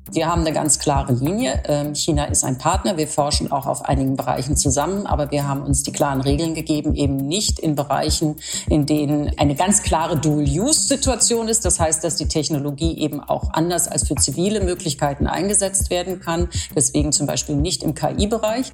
Wir haben eine ganz klare Linie. China ist ein Partner. Wir forschen auch auf einigen Bereichen zusammen. Aber wir haben uns die klaren Regeln gegeben, eben nicht in Bereichen, in denen eine ganz klare Dual-Use-Situation ist. Das heißt, dass die Technologie eben auch anders als für zivile Möglichkeiten eingesetzt werden kann. Deswegen zum Beispiel nicht im KI-Bereich.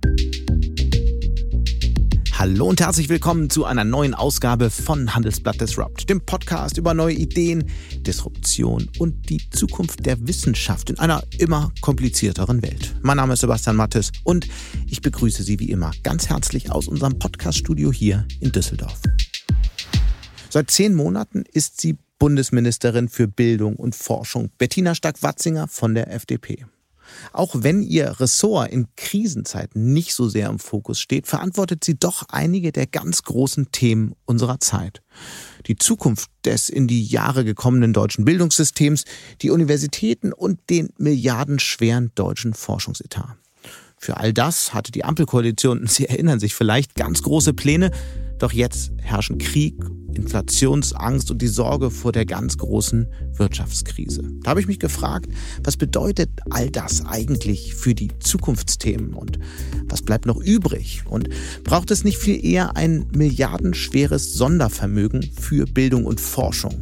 Hallo und herzlich willkommen zu einer neuen Ausgabe von Handelsblatt Disrupt, dem Podcast über neue Ideen, Disruption und die Zukunft der Wissenschaft in einer immer komplizierteren Welt. Mein Name ist Sebastian Mattes und ich begrüße Sie wie immer ganz herzlich aus unserem Podcaststudio hier in Düsseldorf. Seit 10 Monaten ist sie Bundesministerin für Bildung und Forschung, Bettina Stark-Watzinger von der FDP. Auch wenn ihr Ressort in Krisenzeiten nicht so sehr im Fokus steht, verantwortet sie doch einige der ganz großen Themen unserer Zeit. Die Zukunft des in die Jahre gekommenen deutschen Bildungssystems, die Universitäten und den milliardenschweren deutschen Forschungsetat. Für all das hatte die Ampelkoalition, Sie erinnern sich vielleicht, ganz große Pläne. Doch jetzt herrschen Krieg, Inflationsangst und die Sorge vor der ganz großen Wirtschaftskrise. Da habe ich mich gefragt, was bedeutet all das eigentlich für die Zukunftsthemen und was bleibt noch übrig? Und braucht es nicht viel eher ein milliardenschweres Sondervermögen für Bildung und Forschung?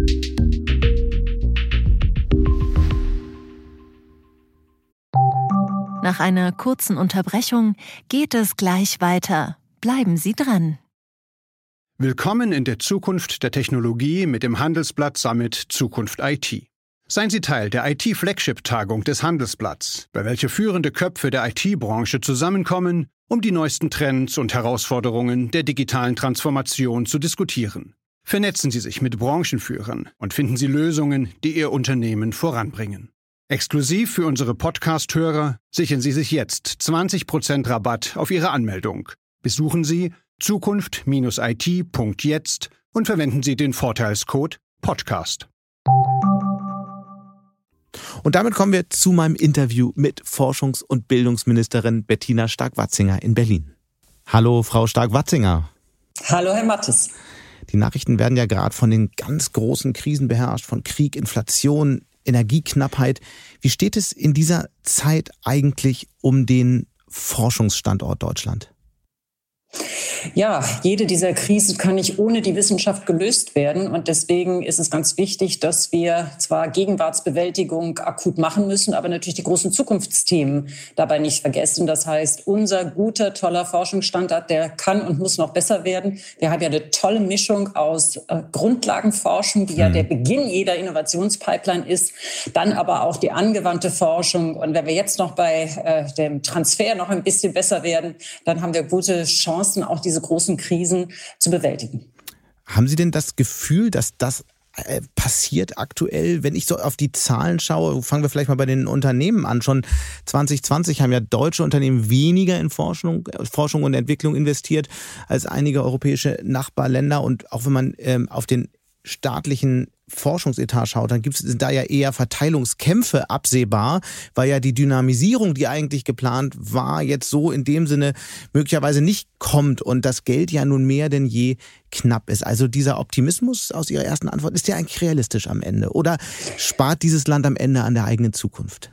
Nach einer kurzen Unterbrechung geht es gleich weiter. Bleiben Sie dran. Willkommen in der Zukunft der Technologie mit dem Handelsblatt Summit Zukunft IT. Seien Sie Teil der IT-Flagship-Tagung des Handelsblatts, bei welcher führende Köpfe der IT-Branche zusammenkommen, um die neuesten Trends und Herausforderungen der digitalen Transformation zu diskutieren. Vernetzen Sie sich mit Branchenführern und finden Sie Lösungen, die Ihr Unternehmen voranbringen. Exklusiv für unsere Podcast-Hörer sichern Sie sich jetzt 20% Rabatt auf Ihre Anmeldung. Besuchen Sie zukunft-it.jetzt und verwenden Sie den Vorteilscode Podcast. Und damit kommen wir zu meinem Interview mit Forschungs- und Bildungsministerin Bettina Stark-Watzinger in Berlin. Hallo, Frau Stark-Watzinger. Hallo, Herr Mattes. Die Nachrichten werden ja gerade von den ganz großen Krisen beherrscht, von Krieg, Inflation, Energieknappheit. Wie steht es in dieser Zeit eigentlich um den Forschungsstandort Deutschland? Ja, jede dieser Krisen kann nicht ohne die Wissenschaft gelöst werden. Und deswegen ist es ganz wichtig, dass wir zwar Gegenwartsbewältigung akut machen müssen, aber natürlich die großen Zukunftsthemen dabei nicht vergessen. Das heißt, unser guter, toller Forschungsstandort, der kann und muss noch besser werden. Wir haben ja eine tolle Mischung aus Grundlagenforschung, die ja der Beginn jeder Innovationspipeline ist, dann aber auch die angewandte Forschung. Und wenn wir jetzt noch bei dem Transfer noch ein bisschen besser werden, dann haben wir gute Chancen, auch diese großen Krisen zu bewältigen. Haben Sie denn das Gefühl, dass das passiert aktuell? Wenn ich so auf die Zahlen schaue, fangen wir vielleicht mal bei den Unternehmen an. Schon 2020 haben ja deutsche Unternehmen weniger in Forschung und Entwicklung investiert als einige europäische Nachbarländer. Und auch wenn man auf den staatlichen Forschungsetat schaut, dann sind da ja eher Verteilungskämpfe absehbar, weil ja die Dynamisierung, die eigentlich geplant war, jetzt so in dem Sinne möglicherweise nicht kommt und das Geld ja nun mehr denn je knapp ist. Also dieser Optimismus aus Ihrer ersten Antwort, ist der eigentlich realistisch am Ende? Oder spart dieses Land am Ende an der eigenen Zukunft?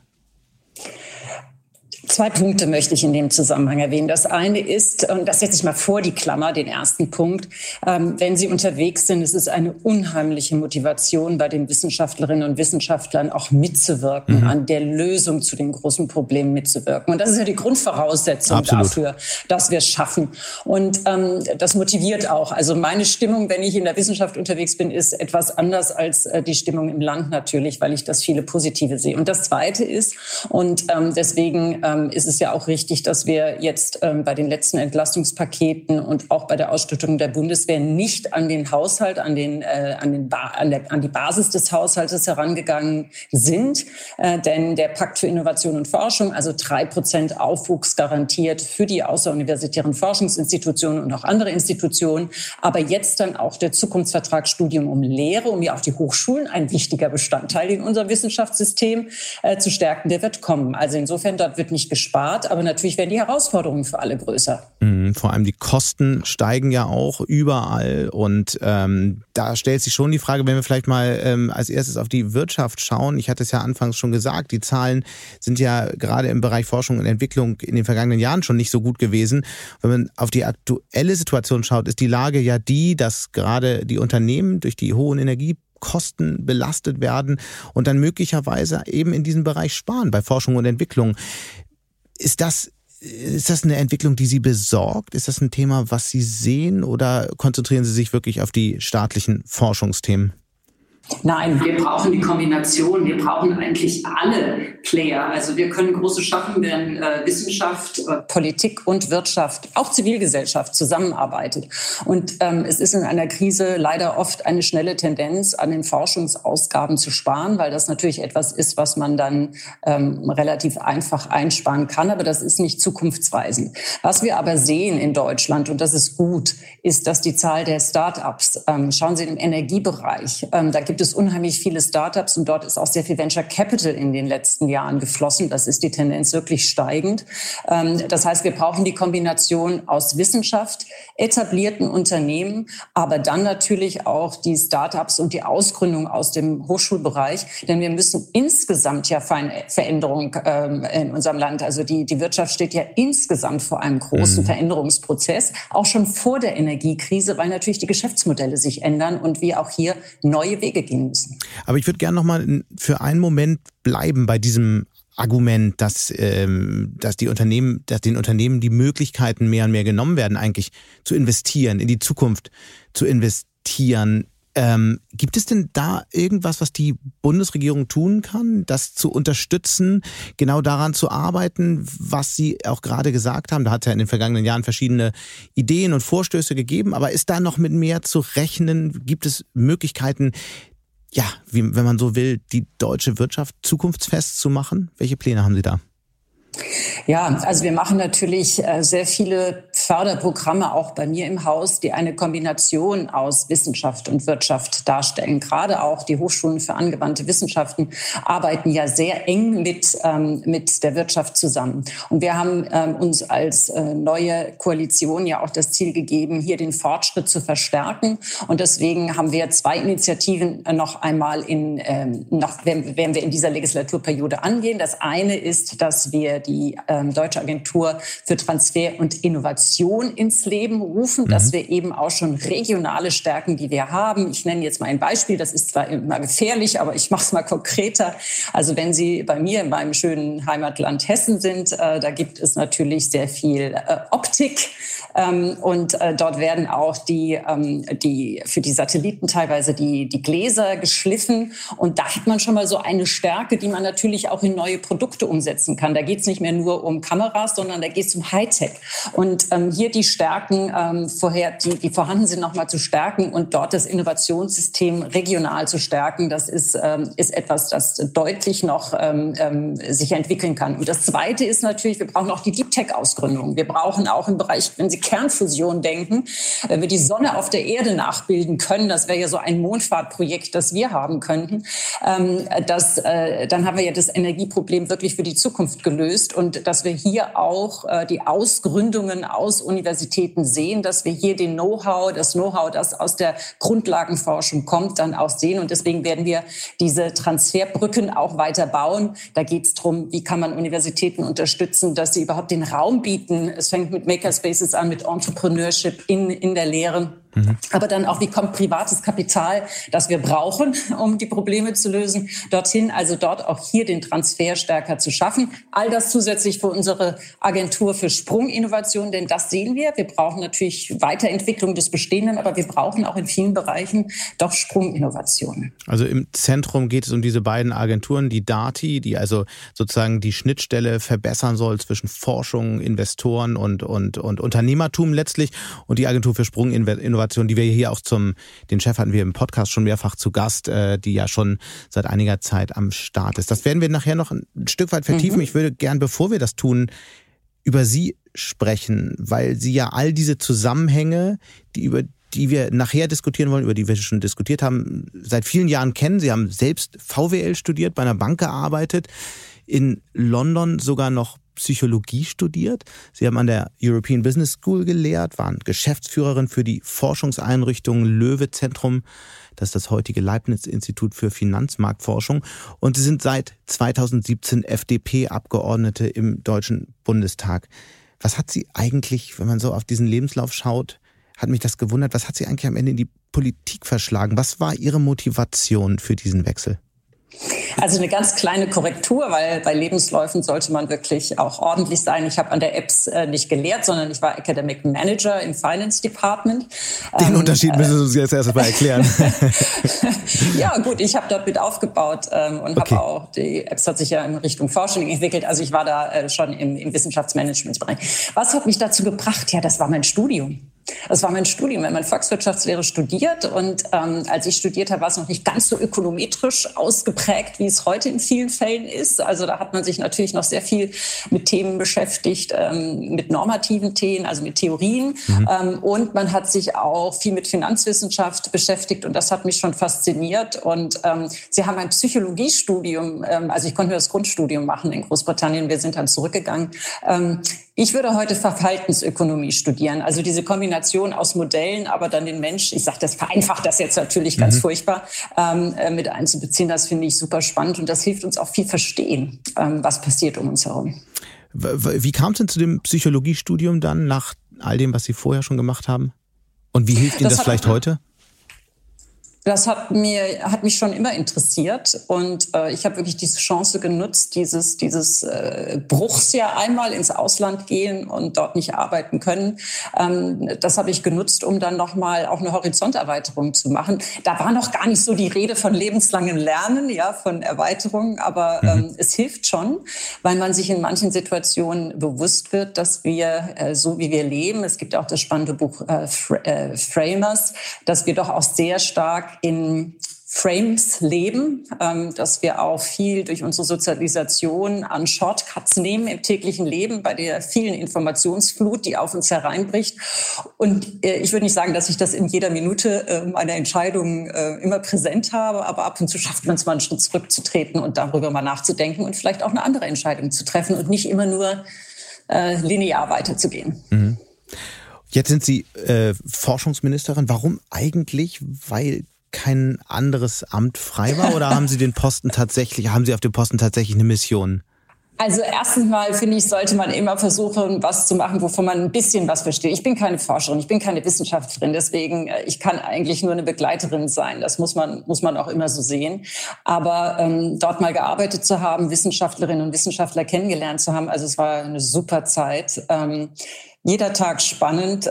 2 Punkte möchte ich in dem Zusammenhang erwähnen. Das eine ist, und das setze ich mal vor die Klammer, den ersten Punkt, wenn Sie unterwegs sind, es ist eine unheimliche Motivation bei den Wissenschaftlerinnen und Wissenschaftlern auch mitzuwirken, an der Lösung zu den großen Problemen mitzuwirken. Und das ist ja die Grundvoraussetzung dafür, dass wir es schaffen. Und das motiviert auch. Also meine Stimmung, wenn ich in der Wissenschaft unterwegs bin, ist etwas anders als die Stimmung im Land natürlich, weil ich das viele Positive sehe. Und das Zweite ist, und deswegen ist es ja auch richtig, dass wir jetzt bei den letzten Entlastungspaketen und auch bei der Ausstattung der Bundeswehr nicht an den Haushalt, an die Basis des Haushaltes herangegangen sind. Denn der Pakt für Innovation und Forschung, also 3% Aufwuchs garantiert für die außeruniversitären Forschungsinstitutionen und auch andere Institutionen. Aber jetzt dann auch der Zukunftsvertrag Studium um Lehre, um ja auch die Hochschulen, ein wichtiger Bestandteil in unserem Wissenschaftssystem zu stärken, der wird kommen. Also insofern, dort wird nicht gespart, aber natürlich werden die Herausforderungen für alle größer. Vor allem die Kosten steigen ja auch überall und da stellt sich schon die Frage, wenn wir vielleicht mal als erstes auf die Wirtschaft schauen. Ich hatte es ja anfangs schon gesagt, die Zahlen sind ja gerade im Bereich Forschung und Entwicklung in den vergangenen Jahren schon nicht so gut gewesen. Wenn man auf die aktuelle Situation schaut, ist die Lage ja die, dass gerade die Unternehmen durch die hohen Energiekosten belastet werden und dann möglicherweise eben in diesem Bereich sparen bei Forschung und Entwicklung. Ist das eine Entwicklung, die Sie besorgt? Ist das ein Thema, was Sie sehen, oder konzentrieren Sie sich wirklich auf die staatlichen Forschungsthemen? Nein, wir brauchen die Kombination. Wir brauchen eigentlich alle Player. Also wir können Großes schaffen, wenn Wissenschaft, Politik und Wirtschaft, auch Zivilgesellschaft zusammenarbeitet. Und es ist in einer Krise leider oft eine schnelle Tendenz, an den Forschungsausgaben zu sparen, weil das natürlich etwas ist, was man dann relativ einfach einsparen kann. Aber das ist nicht zukunftsweisend. Was wir aber sehen in Deutschland, und das ist gut, ist, dass die Zahl der Start-ups, schauen Sie im Energiebereich, da gibt es unheimlich viele Startups und dort ist auch sehr viel Venture Capital in den letzten Jahren geflossen. Das ist die Tendenz wirklich steigend. Das heißt, wir brauchen die Kombination aus Wissenschaft, etablierten Unternehmen, aber dann natürlich auch die Startups und die Ausgründung aus dem Hochschulbereich. Denn wir müssen insgesamt ja für eine Veränderung in unserem Land, also die Wirtschaft steht ja insgesamt vor einem großen Veränderungsprozess, auch schon vor der Energiekrise, weil natürlich die Geschäftsmodelle sich ändern und wir auch hier neue Wege gehen müssen. Aber ich würde gerne noch mal für einen Moment bleiben bei diesem Argument, dass den Unternehmen die Möglichkeiten mehr und mehr genommen werden, eigentlich zu investieren, in die Zukunft zu investieren. Gibt es denn da irgendwas, was die Bundesregierung tun kann, das zu unterstützen, genau daran zu arbeiten, was Sie auch gerade gesagt haben? Da hat es ja in den vergangenen Jahren verschiedene Ideen und Vorstöße gegeben, aber ist da noch mit mehr zu rechnen? Gibt es Möglichkeiten, ja, wenn man so will, die deutsche Wirtschaft zukunftsfest zu machen? Welche Pläne haben Sie da? Ja, also wir machen natürlich sehr viele Förderprogramme auch bei mir im Haus, die eine Kombination aus Wissenschaft und Wirtschaft darstellen. Gerade auch die Hochschulen für angewandte Wissenschaften arbeiten ja sehr eng mit der Wirtschaft zusammen. Und wir haben uns als neue Koalition ja auch das Ziel gegeben, hier den Fortschritt zu verstärken. Und deswegen haben wir 2 Initiativen noch einmal werden wir in dieser Legislaturperiode angehen. Das eine ist, dass wir die Deutsche Agentur für Transfer und Innovation ins Leben rufen, dass wir eben auch schon regionale Stärken, die wir haben. Ich nenne jetzt mal ein Beispiel, das ist zwar immer gefährlich, aber ich mache es mal konkreter. Also wenn Sie bei mir in meinem schönen Heimatland Hessen sind, da gibt es natürlich sehr viel Optik. Und dort werden auch die für die Satelliten teilweise die Gläser geschliffen. Und da hat man schon mal so eine Stärke, die man natürlich auch in neue Produkte umsetzen kann. Da geht es nicht mehr nur um Kameras, sondern da geht es um Hightech. Und hier die Stärken, die vorhanden sind, nochmal zu stärken und dort das Innovationssystem regional zu stärken, das ist etwas, das deutlich noch sich entwickeln kann. Und das Zweite ist natürlich, wir brauchen auch die Deep Tech-Ausgründung. Wir brauchen auch im Bereich, wenn Sie Kernfusion denken, wenn wir die Sonne auf der Erde nachbilden können, das wäre ja so ein Mondfahrtprojekt, das wir haben könnten, dann haben wir ja das Energieproblem wirklich für die Zukunft gelöst. Und dass wir hier auch die Ausgründungen aus Universitäten sehen, dass wir hier das Know-how, das aus der Grundlagenforschung kommt, dann auch sehen. Und deswegen werden wir diese Transferbrücken auch weiter bauen. Da geht es darum, wie kann man Universitäten unterstützen, dass sie überhaupt den Raum bieten. Es fängt mit Makerspaces an, mit Entrepreneurship in der Lehre. Aber dann auch, wie kommt privates Kapital, das wir brauchen, um die Probleme zu lösen, dorthin, also dort auch hier den Transfer stärker zu schaffen. All das zusätzlich für unsere Agentur für Sprunginnovation, denn das sehen wir. Wir brauchen natürlich Weiterentwicklung des Bestehenden, aber wir brauchen auch in vielen Bereichen doch Sprunginnovationen. Also im Zentrum geht es um diese beiden Agenturen, die DARTI, die also sozusagen die Schnittstelle verbessern soll zwischen Forschung, Investoren und Unternehmertum letztlich, und die Agentur für Sprunginnovation, die wir hier auch den Chef hatten wir im Podcast schon mehrfach zu Gast, die ja schon seit einiger Zeit am Start ist. Das werden wir nachher noch ein Stück weit vertiefen. Ich würde gern, bevor wir das tun, über Sie sprechen, weil Sie ja all diese Zusammenhänge, über die wir nachher diskutieren wollen, über die wir schon diskutiert haben, seit vielen Jahren kennen. Sie haben selbst VWL studiert, bei einer Bank gearbeitet. in London sogar noch Psychologie studiert. Sie haben an der European Business School gelehrt, waren Geschäftsführerin für die Forschungseinrichtung Loewe-Zentrum, das ist das heutige Leibniz-Institut für Finanzmarktforschung. Und Sie sind seit 2017 FDP-Abgeordnete im Deutschen Bundestag. Was hat Sie eigentlich, wenn man so auf diesen Lebenslauf schaut, hat mich das gewundert, was hat Sie eigentlich am Ende in die Politik verschlagen? Was war Ihre Motivation für diesen Wechsel? Also eine ganz kleine Korrektur, weil bei Lebensläufen sollte man wirklich auch ordentlich sein. Ich habe an der EBS nicht gelehrt, sondern ich war Academic Manager im Finance Department. Den Unterschied müssen Sie uns jetzt erst mal erklären. Ja gut, ich habe dort mit aufgebaut und habe auch, die EBS hat sich ja in Richtung Forschung entwickelt, also ich war da schon im Wissenschaftsmanagementbereich. Was hat mich dazu gebracht? Ja, das war mein Studium. Das war mein Studium. Wenn man Volkswirtschaftslehre studiert und als ich studiert habe, war es noch nicht ganz so ökonometrisch ausgeprägt, wie es heute in vielen Fällen ist. Also da hat man sich natürlich noch sehr viel mit Themen beschäftigt, mit normativen Themen, also mit Theorien. Und man hat sich auch viel mit Finanzwissenschaft beschäftigt und das hat mich schon fasziniert. Und Sie haben ein Psychologiestudium, also ich konnte nur das Grundstudium machen in Großbritannien, wir sind dann zurückgegangen. Ich würde heute Verhaltensökonomie studieren, also diese Kombination aus Modellen, aber dann den Mensch, ich sage das, vereinfacht das jetzt natürlich ganz furchtbar, mit einzubeziehen, das finde ich super spannend und das hilft uns auch viel verstehen, was passiert um uns herum. Wie kam es denn zu dem Psychologiestudium dann nach all dem, was Sie vorher schon gemacht haben? Und wie hilft Ihnen das vielleicht heute? Das hat mich schon immer interessiert und ich habe wirklich diese Chance genutzt, dieses Bruchsjahr einmal ins Ausland gehen und dort nicht arbeiten können. Das habe ich genutzt, um dann nochmal auch eine Horizonterweiterung zu machen. Da war noch gar nicht so die Rede von lebenslangem Lernen, ja, von Erweiterung, aber es hilft schon, weil man sich in manchen Situationen bewusst wird, dass wir, so wie wir leben, es gibt ja auch das spannende Buch Framers, dass wir doch auch sehr stark in Frames leben, dass wir auch viel durch unsere Sozialisation an Shortcuts nehmen im täglichen Leben bei der vielen Informationsflut, die auf uns hereinbricht. Und ich würde nicht sagen, dass ich das in jeder Minute meiner Entscheidungen immer präsent habe, aber ab und zu schafft man es mal einen Schritt zurückzutreten und darüber mal nachzudenken und vielleicht auch eine andere Entscheidung zu treffen und nicht immer nur linear weiterzugehen. Mhm. Jetzt sind Sie Forschungsministerin. Warum eigentlich? Weil kein anderes Amt frei war oder haben Sie auf dem Posten tatsächlich eine Mission? Also erstens mal, finde ich, sollte man immer versuchen, was zu machen, wovon man ein bisschen was versteht. Ich bin keine Forscherin, ich bin keine Wissenschaftlerin, deswegen, ich kann eigentlich nur eine Begleiterin sein. Das muss man auch immer so sehen. Aber dort mal gearbeitet zu haben, Wissenschaftlerinnen und Wissenschaftler kennengelernt zu haben, also es war eine super Zeit. Jeder Tag spannend,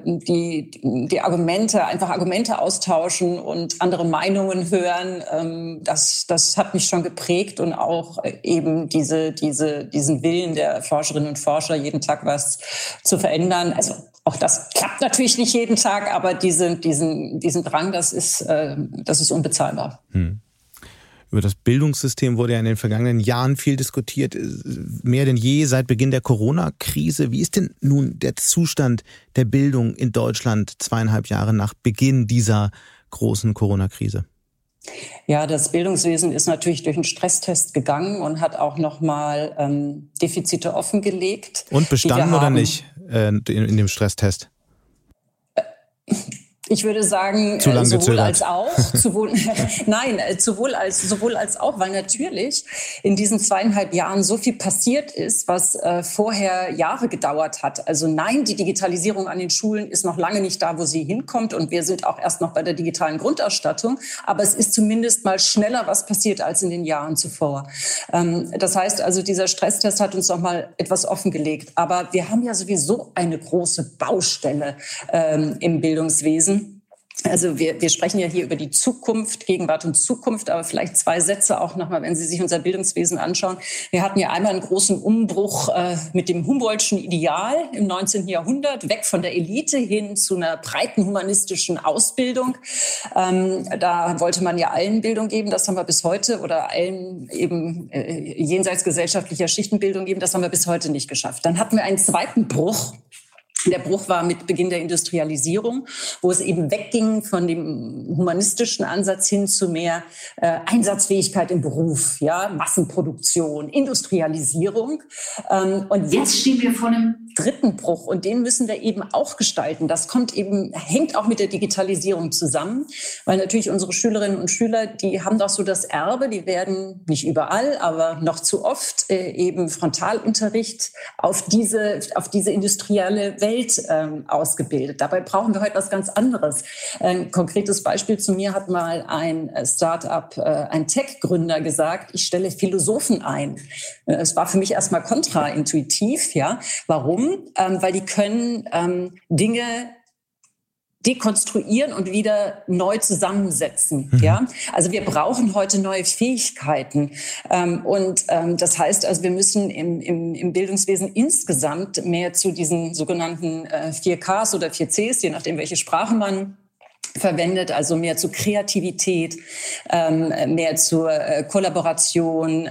die Argumente austauschen und andere Meinungen hören, das hat mich schon geprägt und auch eben diesen Willen der Forscherinnen und Forscher, jeden Tag was zu verändern. Also auch das klappt natürlich nicht jeden Tag, aber diesen Drang, das ist unbezahlbar. Über das Bildungssystem wurde ja in den vergangenen Jahren viel diskutiert, mehr denn je seit Beginn der Corona-Krise. Wie ist denn nun der Zustand der Bildung in Deutschland 2,5 Jahre nach Beginn dieser großen Corona-Krise? Ja, das Bildungswesen ist natürlich durch einen Stresstest gegangen und hat auch nochmal Defizite offengelegt. Und bestanden oder nicht in dem Stresstest? Ich würde sagen, sowohl als auch, sowohl als auch, weil natürlich in diesen 2,5 Jahren so viel passiert ist, was vorher Jahre gedauert hat. Also nein, die Digitalisierung an den Schulen ist noch lange nicht da, wo sie hinkommt und wir sind auch erst noch bei der digitalen Grundausstattung, aber es ist zumindest mal schneller was passiert als in den Jahren zuvor. Das heißt also, dieser Stresstest hat uns noch mal etwas offengelegt, aber wir haben ja sowieso eine große Baustelle im Bildungswesen. Also wir sprechen ja hier über die Zukunft, Gegenwart und Zukunft, aber vielleicht 2 Sätze auch nochmal, wenn Sie sich unser Bildungswesen anschauen. Wir hatten ja einmal einen großen Umbruch mit dem Humboldtschen Ideal im 19. Jahrhundert, weg von der Elite hin zu einer breiten humanistischen Ausbildung. Da wollte man ja allen Bildung geben, das haben wir bis heute, oder allen eben jenseits gesellschaftlicher Schichtenbildung geben, das haben wir bis heute nicht geschafft. Dann hatten wir einen zweiten Bruch Der Bruch war mit Beginn der Industrialisierung, wo es eben wegging von dem humanistischen Ansatz hin zu mehr Einsatzfähigkeit im Beruf, ja, Massenproduktion, Industrialisierung. Und jetzt stehen wir vor einem dritten Bruch und den müssen wir eben auch gestalten. Das hängt auch mit der Digitalisierung zusammen, weil natürlich unsere Schülerinnen und Schüler, die haben doch so das Erbe, die werden nicht überall, aber noch zu oft eben Frontalunterricht auf diese industrielle Welt ausgebildet. Dabei brauchen wir heute was ganz anderes. Ein konkretes Beispiel: zu mir hat mal ein Start-up, ein Tech-Gründer gesagt, ich stelle Philosophen ein. Es war für mich erstmal kontraintuitiv, ja. Warum? Weil die können Dinge dekonstruieren und wieder neu zusammensetzen. Ja? Also wir brauchen heute neue Fähigkeiten. Das heißt, also wir müssen im Bildungswesen insgesamt mehr zu diesen sogenannten 4Ks oder 4Cs, je nachdem, welche Sprache man verwendet, also mehr zu Kreativität, mehr zur Kollaboration,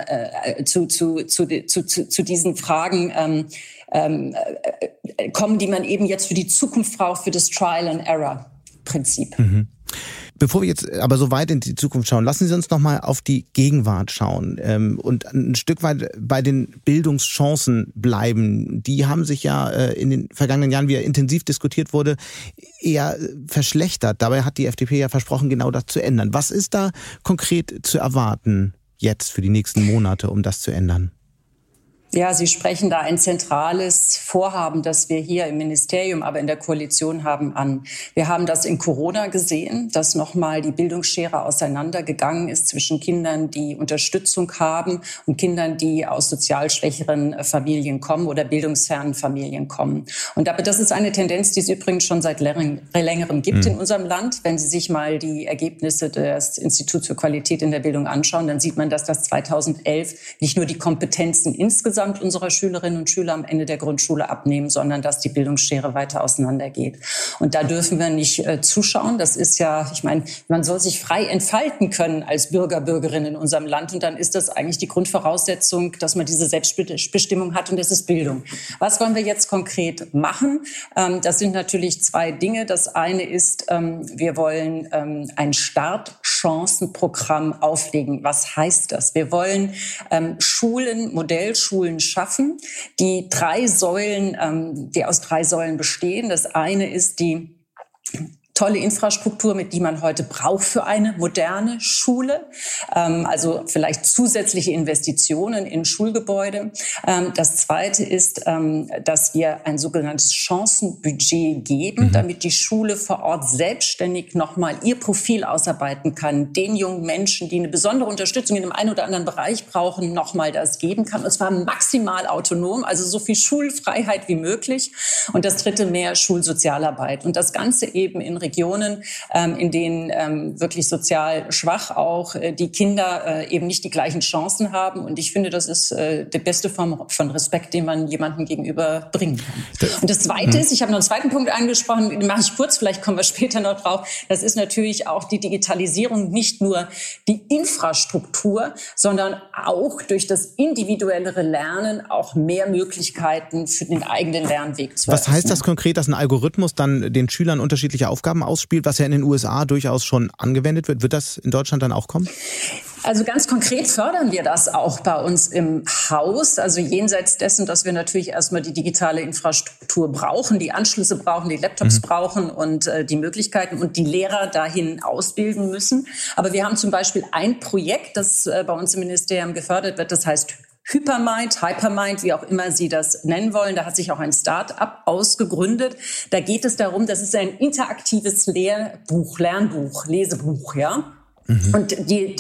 zu diesen Fragen kommen, die man eben jetzt für die Zukunft braucht, für das Trial-and-Error-Prinzip. Mhm. Bevor wir jetzt aber so weit in die Zukunft schauen, lassen Sie uns noch mal auf die Gegenwart schauen und ein Stück weit bei den Bildungschancen bleiben. Die haben sich ja in den vergangenen Jahren, wie ja intensiv diskutiert wurde, eher verschlechtert. Dabei hat die FDP ja versprochen, genau das zu ändern. Was ist da konkret zu erwarten jetzt für die nächsten Monate, um das zu ändern? Ja, Sie sprechen da ein zentrales Vorhaben, das wir hier im Ministerium, aber in der Koalition haben, an. Wir haben das in Corona gesehen, dass nochmal die Bildungsschere auseinandergegangen ist zwischen Kindern, die Unterstützung haben und Kindern, die aus sozial schwächeren Familien kommen oder bildungsfernen Familien kommen. Und das ist eine Tendenz, die es übrigens schon seit längerem gibt in unserem Land. Wenn Sie sich mal die Ergebnisse des Instituts für Qualität in der Bildung anschauen, dann sieht man, dass das 2011 nicht nur die Kompetenzen insgesamt unserer Schülerinnen und Schüler am Ende der Grundschule abnehmen, sondern dass die Bildungsschere weiter auseinandergeht. Und da dürfen wir nicht zuschauen. Das ist ja, ich meine, man soll sich frei entfalten können als Bürger, Bürgerin in unserem Land. Und dann ist das eigentlich die Grundvoraussetzung, dass man diese Selbstbestimmung hat. Und das ist Bildung. Was wollen wir jetzt konkret machen? Das sind natürlich zwei Dinge. Das eine ist, wir wollen ein Startchancenprogramm auflegen. Was heißt das? Wir wollen Modellschulen schaffen, die aus 3 Säulen bestehen. Das eine ist die tolle Infrastruktur, mit die man heute braucht für eine moderne Schule. Also vielleicht zusätzliche Investitionen in Schulgebäude. Das zweite ist, dass wir ein sogenanntes Chancenbudget geben, damit die Schule vor Ort selbstständig nochmal ihr Profil ausarbeiten kann, den jungen Menschen, die eine besondere Unterstützung in dem einen oder anderen Bereich brauchen, nochmal das geben kann. Und zwar maximal autonom, also so viel Schulfreiheit wie möglich. Und das dritte, mehr Schulsozialarbeit. Und das Ganze eben in Regionen, in denen wirklich sozial schwach auch die Kinder eben nicht die gleichen Chancen haben. Und ich finde, das ist die beste Form von Respekt, den man jemandem gegenüber bringen kann. Und das Zweite ist, ich habe noch einen zweiten Punkt angesprochen, den mache ich kurz, vielleicht kommen wir später noch drauf. Das ist natürlich auch die Digitalisierung, nicht nur die Infrastruktur, sondern auch durch das individuellere Lernen auch mehr Möglichkeiten für den eigenen Lernweg zu eröffnen. Was heißt das konkret, dass ein Algorithmus dann den Schülern unterschiedliche Aufgaben ausspielt, was ja in den USA durchaus schon angewendet wird? Wird das in Deutschland dann auch kommen? Also ganz konkret fördern wir das auch bei uns im Haus. Also jenseits dessen, dass wir natürlich erstmal die digitale Infrastruktur brauchen, die Anschlüsse brauchen, die Laptops brauchen und die Möglichkeiten und die Lehrer dahin ausbilden müssen. Aber wir haben zum Beispiel ein Projekt, das bei uns im Ministerium gefördert wird, das heißt Hypermind, wie auch immer Sie das nennen wollen. Da hat sich auch ein Start-up ausgegründet. Da geht es darum, das ist ein interaktives Lesebuch, ja. Und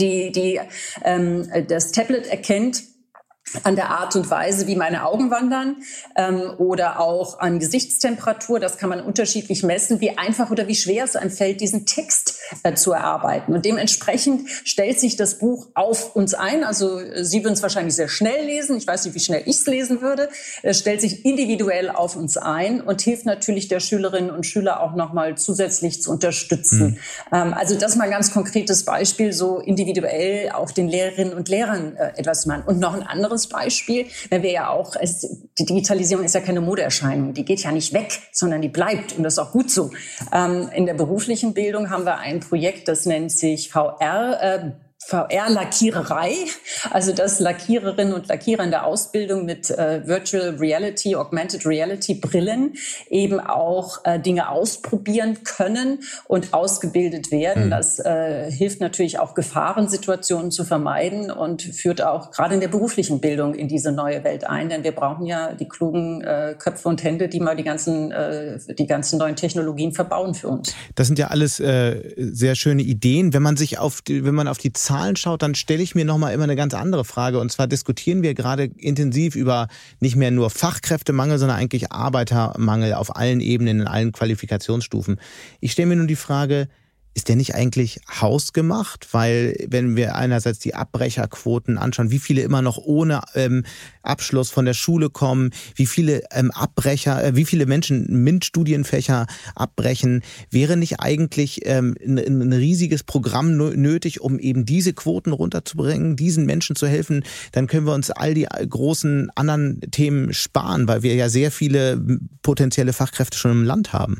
das Tablet erkennt an der Art und Weise, wie meine Augen wandern oder auch an Gesichtstemperatur. Das kann man unterschiedlich messen, wie einfach oder wie schwer es einem fällt, diesen Text zu erarbeiten. Und dementsprechend stellt sich das Buch auf uns ein. Also Sie würden es wahrscheinlich sehr schnell lesen. Ich weiß nicht, wie schnell ich es lesen würde. Es stellt sich individuell auf uns ein und hilft natürlich der Schülerinnen und Schüler auch nochmal zusätzlich zu unterstützen. Also das ist mal ein ganz konkretes Beispiel, so individuell auch den Lehrerinnen und Lehrern etwas zu machen. Und noch ein anderes anderes Beispiel, wenn wir ja auch, die Digitalisierung ist ja keine Modeerscheinung, die geht ja nicht weg, sondern die bleibt und das ist auch gut so. In der beruflichen Bildung haben wir ein Projekt, das nennt sich VR-Lackiererei, also dass Lackiererinnen und Lackierer in der Ausbildung mit Virtual Reality, Augmented Reality Brillen eben auch Dinge ausprobieren können und ausgebildet werden. Das hilft natürlich auch Gefahrensituationen zu vermeiden und führt auch gerade in der beruflichen Bildung in diese neue Welt ein, denn wir brauchen ja die klugen Köpfe und Hände, die mal die ganzen neuen Technologien verbauen für uns. Das sind ja alles sehr schöne Ideen. Wenn man auf die Zahlen schaut, dann stelle ich mir nochmal immer eine ganz andere Frage. Und zwar diskutieren wir gerade intensiv über nicht mehr nur Fachkräftemangel, sondern eigentlich Arbeitermangel auf allen Ebenen, in allen Qualifikationsstufen. Ich stelle mir nun die Frage, ist der nicht eigentlich hausgemacht? Weil wenn wir einerseits die Abbrecherquoten anschauen, wie viele immer noch ohne Abschluss von der Schule kommen, wie viele wie viele Menschen MINT-Studienfächer abbrechen, wäre nicht eigentlich ein riesiges Programm nötig, um eben diese Quoten runterzubringen, diesen Menschen zu helfen? Dann können wir uns all die großen anderen Themen sparen, weil wir ja sehr viele potenzielle Fachkräfte schon im Land haben.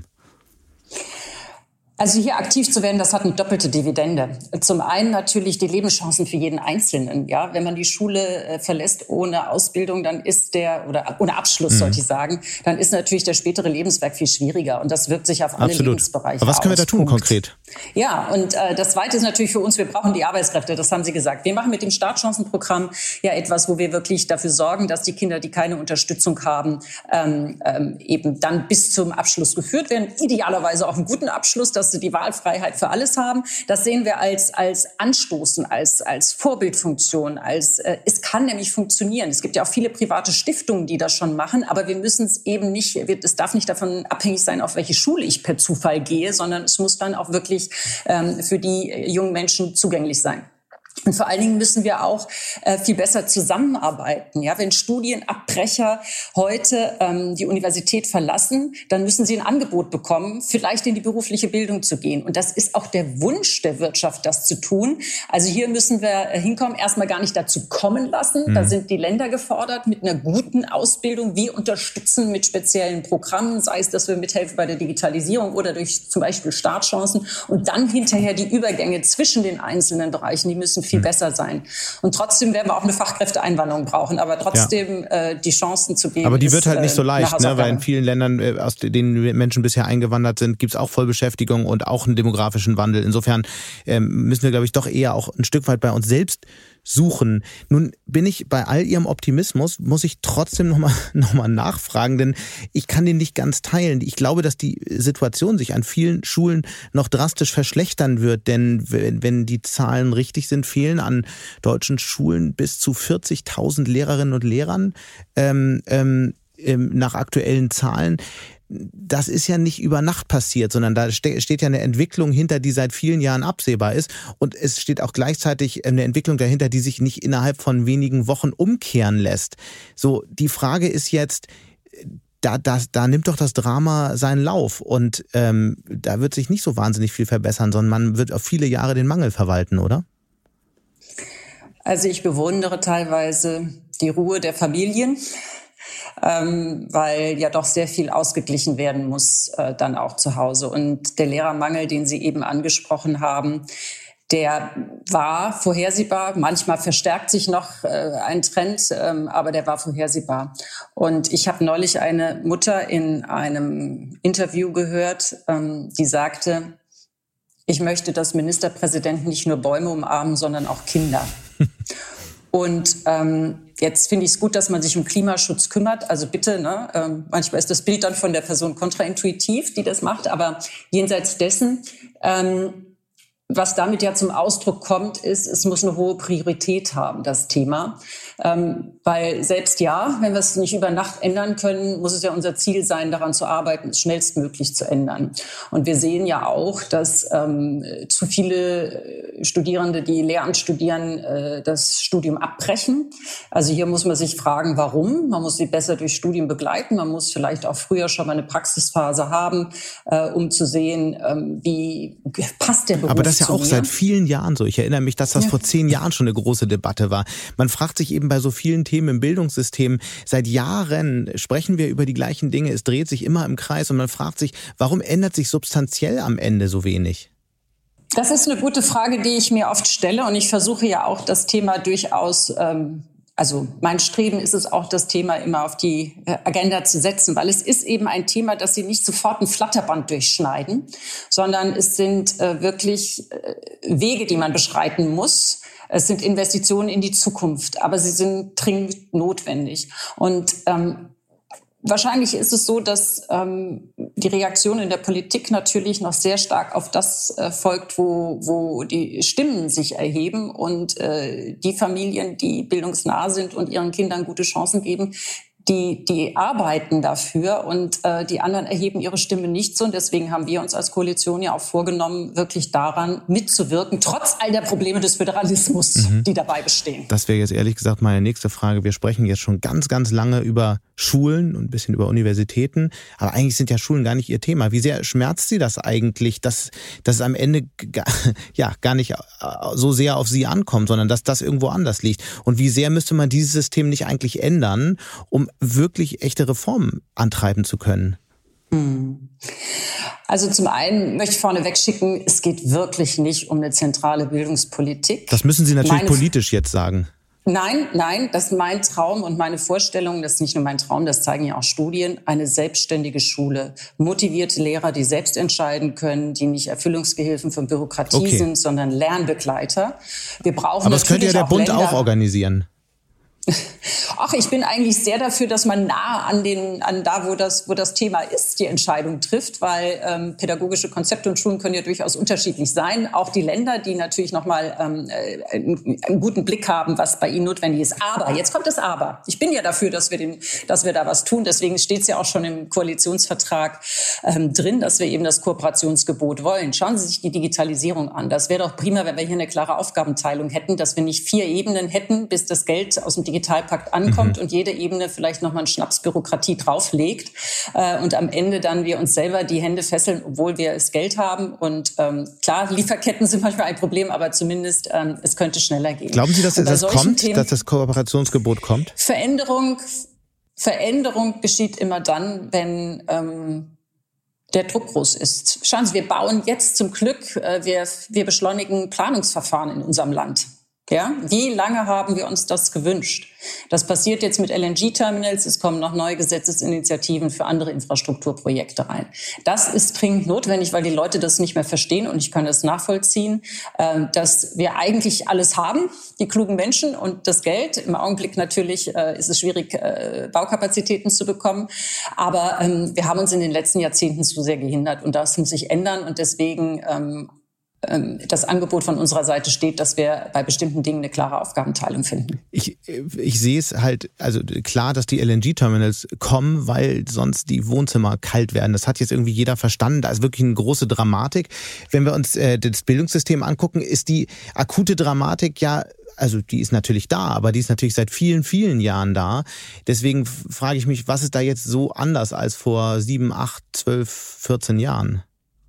Also hier aktiv zu werden, das hat eine doppelte Dividende. Zum einen natürlich die Lebenschancen für jeden Einzelnen. Ja, wenn man die Schule verlässt ohne Ausbildung, dann ist oder ohne Abschluss, sollte ich sagen, dann ist natürlich der spätere Lebensweg viel schwieriger. Und das wirkt sich auf alle Lebensbereiche aus. Aber was können wir da tun konkret? Ja, und das Zweite ist natürlich für uns, wir brauchen die Arbeitskräfte, das haben Sie gesagt. Wir machen mit dem Startchancenprogramm ja etwas, wo wir wirklich dafür sorgen, dass die Kinder, die keine Unterstützung haben, eben dann bis zum Abschluss geführt werden. Idealerweise auch einen guten Abschluss, dass sie die Wahlfreiheit für alles haben. Das sehen wir als Anstoßen, als Vorbildfunktion, es kann nämlich funktionieren. Es gibt ja auch viele private Stiftungen, die das schon machen, aber wir müssen es eben nicht, es darf nicht davon abhängig sein, auf welche Schule ich per Zufall gehe, sondern es muss dann auch wirklich für die jungen Menschen zugänglich sein. Und vor allen Dingen müssen wir auch viel besser zusammenarbeiten. Ja, wenn Studienabbrecher heute die Universität verlassen, dann müssen sie ein Angebot bekommen, vielleicht in die berufliche Bildung zu gehen. Und das ist auch der Wunsch der Wirtschaft, das zu tun. Also hier müssen wir hinkommen, erstmal gar nicht dazu kommen lassen. Da sind die Länder gefordert mit einer guten Ausbildung. Wir unterstützen mit speziellen Programmen, sei es, dass wir mithelfen bei der Digitalisierung oder durch zum Beispiel Startchancen. Und dann hinterher die Übergänge zwischen den einzelnen Bereichen, die müssen viel besser sein. Und trotzdem werden wir auch eine Fachkräfteeinwanderung brauchen, aber trotzdem die Chancen zu geben. Aber die wird halt nicht so leicht, ne? Weil in vielen Ländern, aus denen Menschen bisher eingewandert sind, gibt es auch Vollbeschäftigung und auch einen demografischen Wandel. Insofern müssen wir, glaube ich, doch eher auch ein Stück weit bei uns selbst suchen. Nun bin ich bei all Ihrem Optimismus, muss ich trotzdem noch mal nachfragen, denn ich kann den nicht ganz teilen. Ich glaube, dass die Situation sich an vielen Schulen noch drastisch verschlechtern wird, denn wenn die Zahlen richtig sind, fehlen an deutschen Schulen bis zu 40.000 Lehrerinnen und Lehrern nach aktuellen Zahlen. Das ist ja nicht über Nacht passiert, sondern da steht ja eine Entwicklung hinter, die seit vielen Jahren absehbar ist. Und es steht auch gleichzeitig eine Entwicklung dahinter, die sich nicht innerhalb von wenigen Wochen umkehren lässt. So, die Frage ist jetzt, da nimmt doch das Drama seinen Lauf und da wird sich nicht so wahnsinnig viel verbessern, sondern man wird auf viele Jahre den Mangel verwalten, oder? Also ich bewundere teilweise die Ruhe der Familien, weil ja doch sehr viel ausgeglichen werden muss dann auch zu Hause. Und der Lehrermangel, den Sie eben angesprochen haben, der war vorhersehbar. Manchmal verstärkt sich noch ein Trend, aber der war vorhersehbar. Und ich habe neulich eine Mutter in einem Interview gehört, die sagte, ich möchte, dass Ministerpräsidenten nicht nur Bäume umarmen, sondern auch Kinder. Und jetzt finde ich es gut, dass man sich um Klimaschutz kümmert. Also bitte, manchmal ist das Bild dann von der Person kontraintuitiv, die das macht. Aber jenseits dessen, was damit ja zum Ausdruck kommt, ist, es muss eine hohe Priorität haben, das Thema. Weil selbst wenn wir es nicht über Nacht ändern können, muss es ja unser Ziel sein, daran zu arbeiten, es schnellstmöglich zu ändern. Und wir sehen ja auch, dass zu viele Studierende, die Lehramt studieren, das Studium abbrechen. Also hier muss man sich fragen, warum. Man muss sie besser durch Studien begleiten. Man muss vielleicht auch früher schon mal eine Praxisphase haben, um zu sehen, wie passt der Beruf. Aber das ist ja auch seit vielen Jahren so. Ich erinnere mich, dass das vor 10 Jahren schon eine große Debatte war. Man fragt sich eben bei so vielen Themen im Bildungssystem, seit Jahren sprechen wir über die gleichen Dinge, es dreht sich immer im Kreis und man fragt sich, warum ändert sich substanziell am Ende so wenig? Das ist eine gute Frage, die ich mir oft stelle und ich versuche ja auch das Thema durchaus also mein Streben ist es auch, das Thema immer auf die Agenda zu setzen, weil es ist eben ein Thema, dass Sie nicht sofort ein Flatterband durchschneiden, sondern es sind wirklich Wege, die man beschreiten muss. Es sind Investitionen in die Zukunft, aber sie sind dringend notwendig. Und wahrscheinlich ist es so, dass die Reaktion in der Politik natürlich noch sehr stark auf das folgt, wo die Stimmen sich erheben und die Familien, die bildungsnah sind und ihren Kindern gute Chancen geben, die arbeiten dafür und die anderen erheben ihre Stimme nicht so. Und deswegen haben wir uns als Koalition ja auch vorgenommen, wirklich daran mitzuwirken, trotz all der Probleme des Föderalismus, die dabei bestehen. Das wäre jetzt ehrlich gesagt meine nächste Frage. Wir sprechen jetzt schon ganz, ganz lange über Schulen und ein bisschen über Universitäten, aber eigentlich sind ja Schulen gar nicht Ihr Thema. Wie sehr schmerzt Sie das eigentlich, dass es am Ende gar nicht so sehr auf Sie ankommt, sondern dass das irgendwo anders liegt? Und wie sehr müsste man dieses System nicht eigentlich ändern, um wirklich echte Reformen antreiben zu können? Also zum einen möchte ich vorneweg schicken, es geht wirklich nicht um eine zentrale Bildungspolitik. Das müssen Sie natürlich politisch jetzt sagen. Nein, das ist mein Traum und meine Vorstellung, das ist nicht nur mein Traum, das zeigen ja auch Studien, eine selbstständige Schule, motivierte Lehrer, die selbst entscheiden können, die nicht Erfüllungsgehilfen von Bürokratie sind, sondern Lernbegleiter. Wir brauchen. Aber das könnte ja der Bund auch organisieren. Ach, ich bin eigentlich sehr dafür, dass man nah an da, wo das Thema ist, die Entscheidung trifft, weil pädagogische Konzepte und Schulen können ja durchaus unterschiedlich sein. Auch die Länder, die natürlich nochmal einen guten Blick haben, was bei ihnen notwendig ist. Aber, jetzt kommt das Aber. Ich bin ja dafür, dass wir da was tun. Deswegen steht es ja auch schon im Koalitionsvertrag drin, dass wir eben das Kooperationsgebot wollen. Schauen Sie sich die Digitalisierung an. Das wäre doch prima, wenn wir hier eine klare Aufgabenteilung hätten, dass wir nicht 4 Ebenen hätten, bis das Geld aus dem Digitalpakt ankommt und jede Ebene vielleicht nochmal einen Schnaps Bürokratie drauflegt und am Ende dann wir uns selber die Hände fesseln, obwohl wir das Geld haben. Und klar, Lieferketten sind manchmal ein Problem, aber zumindest es könnte schneller gehen. Glauben Sie, dass das kommt, dass das Kooperationsgebot kommt? Veränderung geschieht immer dann, wenn der Druck groß ist. Schauen Sie, wir bauen jetzt zum Glück, wir beschleunigen Planungsverfahren in unserem Land. Ja, wie lange haben wir uns das gewünscht? Das passiert jetzt mit LNG-Terminals. Es kommen noch neue Gesetzesinitiativen für andere Infrastrukturprojekte rein. Das ist dringend notwendig, weil die Leute das nicht mehr verstehen und ich kann das nachvollziehen, dass wir eigentlich alles haben, die klugen Menschen und das Geld. Im Augenblick natürlich ist es schwierig, Baukapazitäten zu bekommen. Aber wir haben uns in den letzten Jahrzehnten zu sehr gehindert und das muss sich ändern und deswegen das Angebot von unserer Seite steht, dass wir bei bestimmten Dingen eine klare Aufgabenteilung finden. Ich sehe es halt, also klar, dass die LNG-Terminals kommen, weil sonst die Wohnzimmer kalt werden. Das hat jetzt irgendwie jeder verstanden. Da ist wirklich eine große Dramatik. Wenn wir uns das Bildungssystem angucken, ist die akute Dramatik ja, also die ist natürlich da, aber die ist natürlich seit vielen, vielen Jahren da. Deswegen frage ich mich, was ist da jetzt so anders als vor 7, 8, 12, 14 Jahren?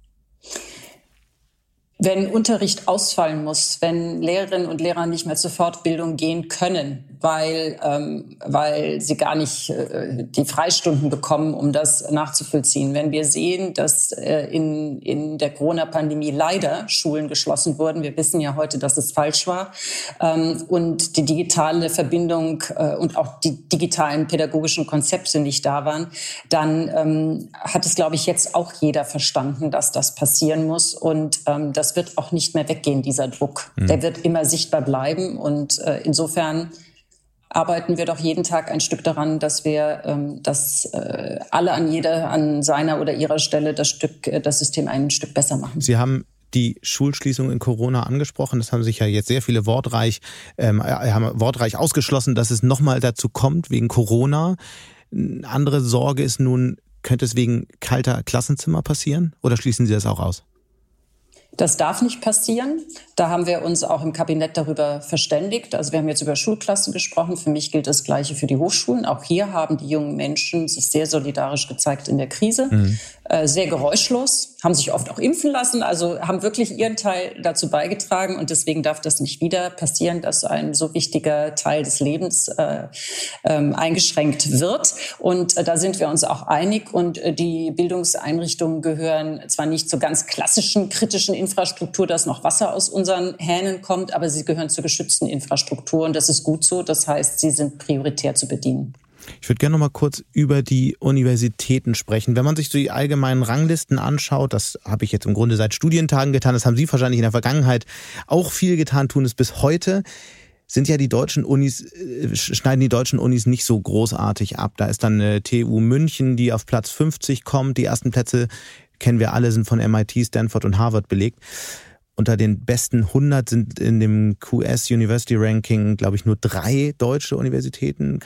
Wenn Unterricht ausfallen muss, wenn Lehrerinnen und Lehrer nicht mehr zur Fortbildung gehen können, weil sie gar nicht die Freistunden bekommen, um das nachzuvollziehen. Wenn wir sehen, dass in der Corona-Pandemie leider Schulen geschlossen wurden, wir wissen ja heute, dass es falsch war, und die digitale Verbindung und auch die digitalen pädagogischen Konzepte nicht da waren, dann hat es, glaube ich, jetzt auch jeder verstanden, dass das passieren muss und das wird auch nicht mehr weggehen, dieser Druck. Der wird immer sichtbar bleiben und insofern arbeiten wir doch jeden Tag ein Stück daran, dass wir alle an seiner oder ihrer Stelle das System ein Stück besser machen. Sie haben die Schulschließung in Corona angesprochen. Das haben sich ja jetzt sehr viele wortreich ausgeschlossen, dass es nochmal dazu kommt wegen Corona. Eine andere Sorge ist nun, könnte es wegen kalter Klassenzimmer passieren oder schließen Sie das auch aus? Das darf nicht passieren. Da haben wir uns auch im Kabinett darüber verständigt. Also wir haben jetzt über Schulklassen gesprochen. Für mich gilt das Gleiche für die Hochschulen. Auch hier haben die jungen Menschen sich sehr solidarisch gezeigt in der Krise. sehr geräuschlos, haben sich oft auch impfen lassen, also haben wirklich ihren Teil dazu beigetragen. Und deswegen darf das nicht wieder passieren, dass ein so wichtiger Teil des Lebens eingeschränkt wird. Und da sind wir uns auch einig. Und die Bildungseinrichtungen gehören zwar nicht zur ganz klassischen kritischen Infrastruktur, dass noch Wasser aus unseren Hähnen kommt, aber sie gehören zur geschützten Infrastruktur. Und das ist gut so. Das heißt, sie sind prioritär zu bedienen. Ich würde gerne noch mal kurz über die Universitäten sprechen. Wenn man sich so die allgemeinen Ranglisten anschaut, das habe ich jetzt im Grunde seit Studientagen getan, das haben Sie wahrscheinlich in der Vergangenheit auch viel getan, tun es bis heute, sind ja die deutschen Unis, schneiden die deutschen Unis nicht so großartig ab. Da ist dann TU München, die auf Platz 50 kommt. Die ersten Plätze, kennen wir alle, sind von MIT, Stanford und Harvard belegt. Unter den besten 100 sind in dem QS University Ranking, glaube ich, nur 3 deutsche Universitäten.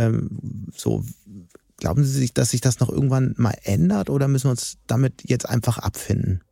Glauben Sie, dass sich das noch irgendwann mal ändert oder müssen wir uns damit jetzt einfach abfinden?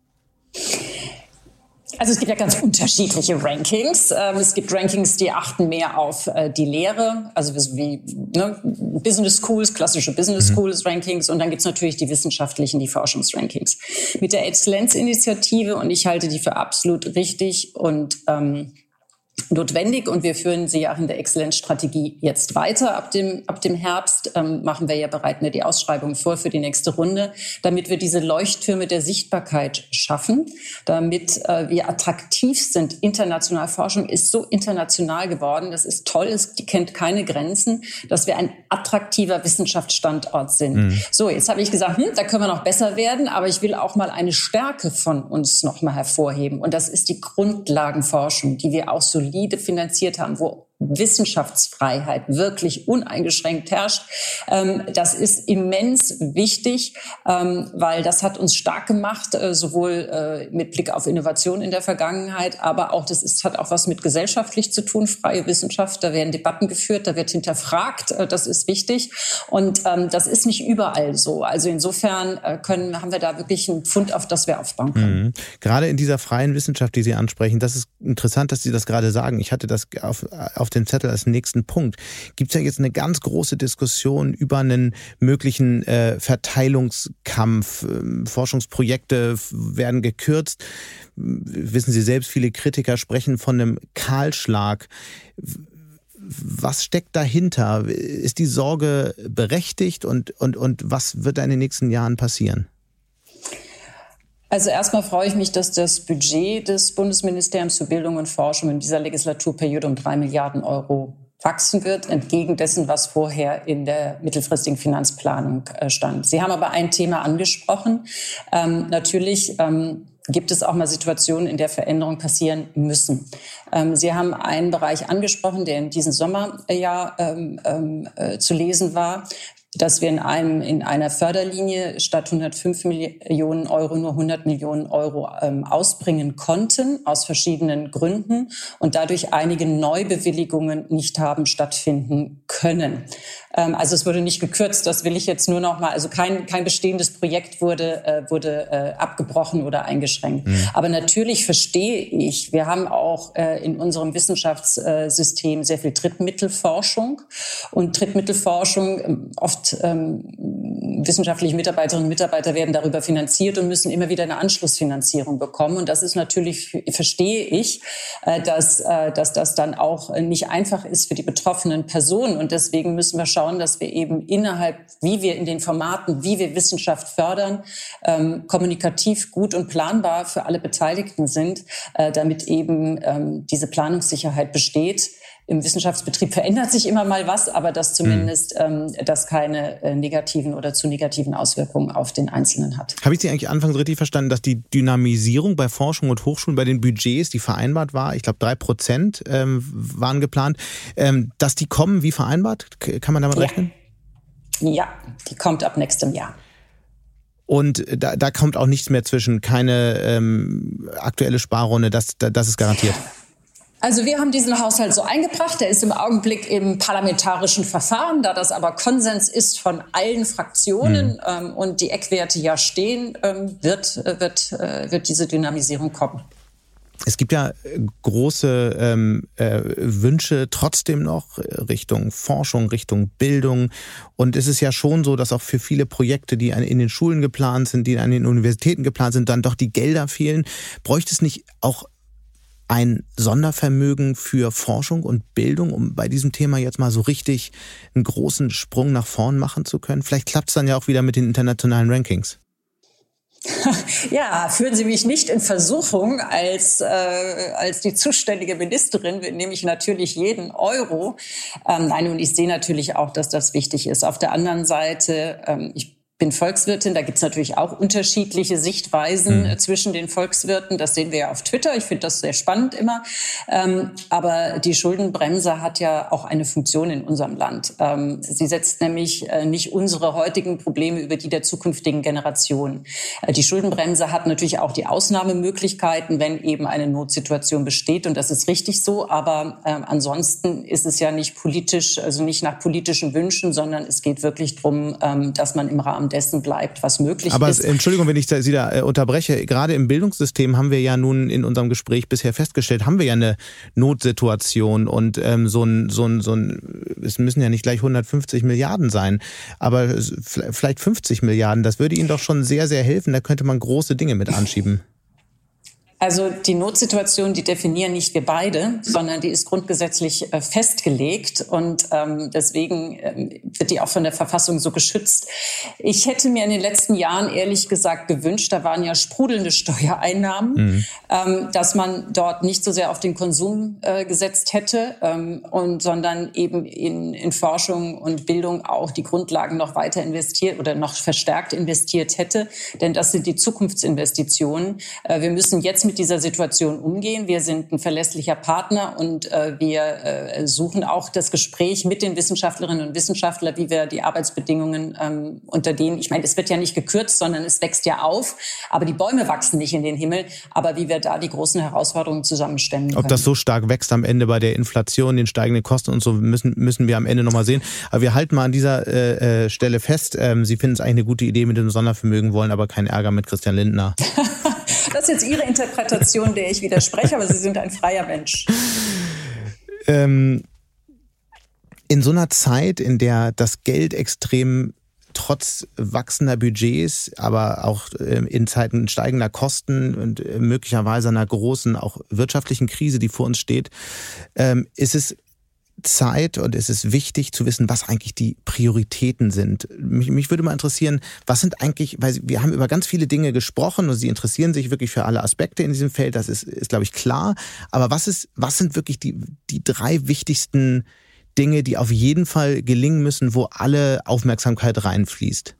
Also es gibt ja ganz unterschiedliche Rankings. Es gibt Rankings, die achten mehr auf die Lehre, also wie Business Schools, klassische Business Schools Rankings. Und dann gibt es natürlich die wissenschaftlichen, die Forschungsrankings. Mit der Exzellenzinitiative, und ich halte die für absolut richtig und notwendig, und wir führen sie ja in der Exzellenzstrategie jetzt weiter. Ab dem Herbst machen wir ja, bereiten wir die Ausschreibung vor für die nächste Runde, damit wir diese Leuchttürme der Sichtbarkeit schaffen, damit wir attraktiv sind. International Forschung ist so international geworden, das ist toll, es kennt keine Grenzen, dass wir ein attraktiver Wissenschaftsstandort sind. So, jetzt habe ich gesagt, da können wir noch besser werden, aber ich will auch mal eine Stärke von uns noch mal hervorheben, und das ist die Grundlagenforschung, die wir auch solide finanziert haben, wo Wissenschaftsfreiheit wirklich uneingeschränkt herrscht. Das ist immens wichtig, weil das hat uns stark gemacht, sowohl mit Blick auf Innovation in der Vergangenheit, aber auch hat auch was mit gesellschaftlich zu tun, freie Wissenschaft. Da werden Debatten geführt, da wird hinterfragt, das ist wichtig, und das ist nicht überall so. Also insofern haben wir da wirklich einen Pfund, auf das wir aufbauen können. Gerade in dieser freien Wissenschaft, die Sie ansprechen, das ist interessant, dass Sie das gerade sagen. Ich hatte das auf dem Zettel als nächsten Punkt. Gibt es ja jetzt eine ganz große Diskussion über einen möglichen Verteilungskampf. Forschungsprojekte werden gekürzt. Wissen Sie selbst, viele Kritiker sprechen von einem Kahlschlag. Was steckt dahinter? Ist die Sorge berechtigt und was wird da in den nächsten Jahren passieren? Also erstmal freue ich mich, dass das Budget des Bundesministeriums für Bildung und Forschung in dieser Legislaturperiode um 3 Milliarden Euro wachsen wird, entgegen dessen, was vorher in der mittelfristigen Finanzplanung stand. Sie haben aber ein Thema angesprochen. Natürlich gibt es auch mal Situationen, in der Veränderungen passieren müssen. Sie haben einen Bereich angesprochen, der in diesem Sommer zu lesen war, dass wir in einer Förderlinie statt 105 Millionen Euro nur 100 Millionen Euro ausbringen konnten, aus verschiedenen Gründen, und dadurch einige Neubewilligungen nicht haben stattfinden können. Also es wurde nicht gekürzt, das will ich jetzt nur noch mal, also kein bestehendes Projekt wurde abgebrochen oder eingeschränkt. Aber natürlich verstehe ich, wir haben auch in unserem Wissenschaftssystem sehr viel Drittmittelforschung, und Drittmittelforschung oft wissenschaftliche Mitarbeiterinnen und Mitarbeiter werden darüber finanziert und müssen immer wieder eine Anschlussfinanzierung bekommen. Und das ist natürlich, verstehe ich, dass das dann auch nicht einfach ist für die betroffenen Personen. Und deswegen müssen wir schauen, dass wir eben innerhalb, wie wir in den Formaten, wie wir Wissenschaft fördern, kommunikativ gut und planbar für alle Beteiligten sind, damit eben diese Planungssicherheit besteht. Im Wissenschaftsbetrieb verändert sich immer mal was, aber dass zumindest das keine negativen oder zu negativen Auswirkungen auf den Einzelnen hat. Habe ich Sie eigentlich anfangs richtig verstanden, dass die Dynamisierung bei Forschung und Hochschulen, bei den Budgets, die vereinbart war, ich glaube 3% waren geplant, dass die kommen wie vereinbart? Kann man damit rechnen? Ja, die kommt ab nächstem Jahr. Und da kommt auch nichts mehr zwischen, keine aktuelle Sparrunde, das ist garantiert. Also wir haben diesen Haushalt so eingebracht, der ist im Augenblick im parlamentarischen Verfahren, da das aber Konsens ist von allen Fraktionen und die Eckwerte ja stehen, wird diese Dynamisierung kommen. Es gibt ja große Wünsche trotzdem noch Richtung Forschung, Richtung Bildung. Und es ist ja schon so, dass auch für viele Projekte, die in den Schulen geplant sind, die an den Universitäten geplant sind, dann doch die Gelder fehlen. Bräuchte es nicht auch ein Sondervermögen für Forschung und Bildung, um bei diesem Thema jetzt mal so richtig einen großen Sprung nach vorn machen zu können? Vielleicht klappt es dann ja auch wieder mit den internationalen Rankings. Ja, führen Sie mich nicht in Versuchung. Als die zuständige Ministerin nehme ich natürlich jeden Euro. Nein, und ich sehe natürlich auch, dass das wichtig ist. Auf der anderen Seite, ich bin Volkswirtin, da gibt's natürlich auch unterschiedliche Sichtweisen zwischen den Volkswirten. Das sehen wir ja auf Twitter. Ich finde das sehr spannend immer. Aber die Schuldenbremse hat ja auch eine Funktion in unserem Land. Sie setzt nämlich nicht unsere heutigen Probleme über die der zukünftigen Generationen. Die Schuldenbremse hat natürlich auch die Ausnahmemöglichkeiten, wenn eben eine Notsituation besteht. Und das ist richtig so. Aber ansonsten ist es ja nicht politisch, also nicht nach politischen Wünschen, sondern es geht wirklich darum, dass man im Rahmen dessen bleibt, was möglich ist. Aber Entschuldigung, wenn ich Sie da unterbreche. Gerade im Bildungssystem haben wir ja nun in unserem Gespräch bisher festgestellt, haben wir ja eine Notsituation und es müssen ja nicht gleich 150 Milliarden sein, aber vielleicht 50 Milliarden. Das würde Ihnen doch schon sehr, sehr helfen. Da könnte man große Dinge mit anschieben. Also die Notsituation, die definieren nicht wir beide, sondern die ist grundgesetzlich festgelegt und deswegen wird die auch von der Verfassung so geschützt. Ich hätte mir in den letzten Jahren ehrlich gesagt gewünscht, da waren ja sprudelnde Steuereinnahmen, dass man dort nicht so sehr auf den Konsum gesetzt hätte sondern eben in Forschung und Bildung auch die Grundlagen noch weiter investiert oder noch verstärkt investiert hätte, denn das sind die Zukunftsinvestitionen. Wir müssen jetzt mit dieser Situation umgehen. Wir sind ein verlässlicher Partner und wir suchen auch das Gespräch mit den Wissenschaftlerinnen und Wissenschaftlern, wie wir die Arbeitsbedingungen unter denen, ich meine, es wird ja nicht gekürzt, sondern es wächst ja auf, aber die Bäume wachsen nicht in den Himmel, aber wie wir da die großen Herausforderungen zusammenstemmen können. Ob das so stark wächst am Ende bei der Inflation, den steigenden Kosten und so, müssen wir am Ende nochmal sehen. Aber wir halten mal an dieser Stelle fest, Sie finden es eigentlich eine gute Idee mit dem Sondervermögen, wollen aber keinen Ärger mit Christian Lindner. Das ist jetzt Ihre Interpretation, der ich widerspreche, aber Sie sind ein freier Mensch. In so einer Zeit, in der das Geld extrem trotz wachsender Budgets, aber auch in Zeiten steigender Kosten und möglicherweise einer großen, auch wirtschaftlichen Krise, die vor uns steht, ist es Zeit und es ist wichtig zu wissen, was eigentlich die Prioritäten sind. Mich würde mal interessieren, was sind eigentlich, weil wir haben über ganz viele Dinge gesprochen und Sie interessieren sich wirklich für alle Aspekte in diesem Feld, das ist glaube ich klar, aber was sind wirklich die 3 wichtigsten Dinge, die auf jeden Fall gelingen müssen, wo alle Aufmerksamkeit reinfließt?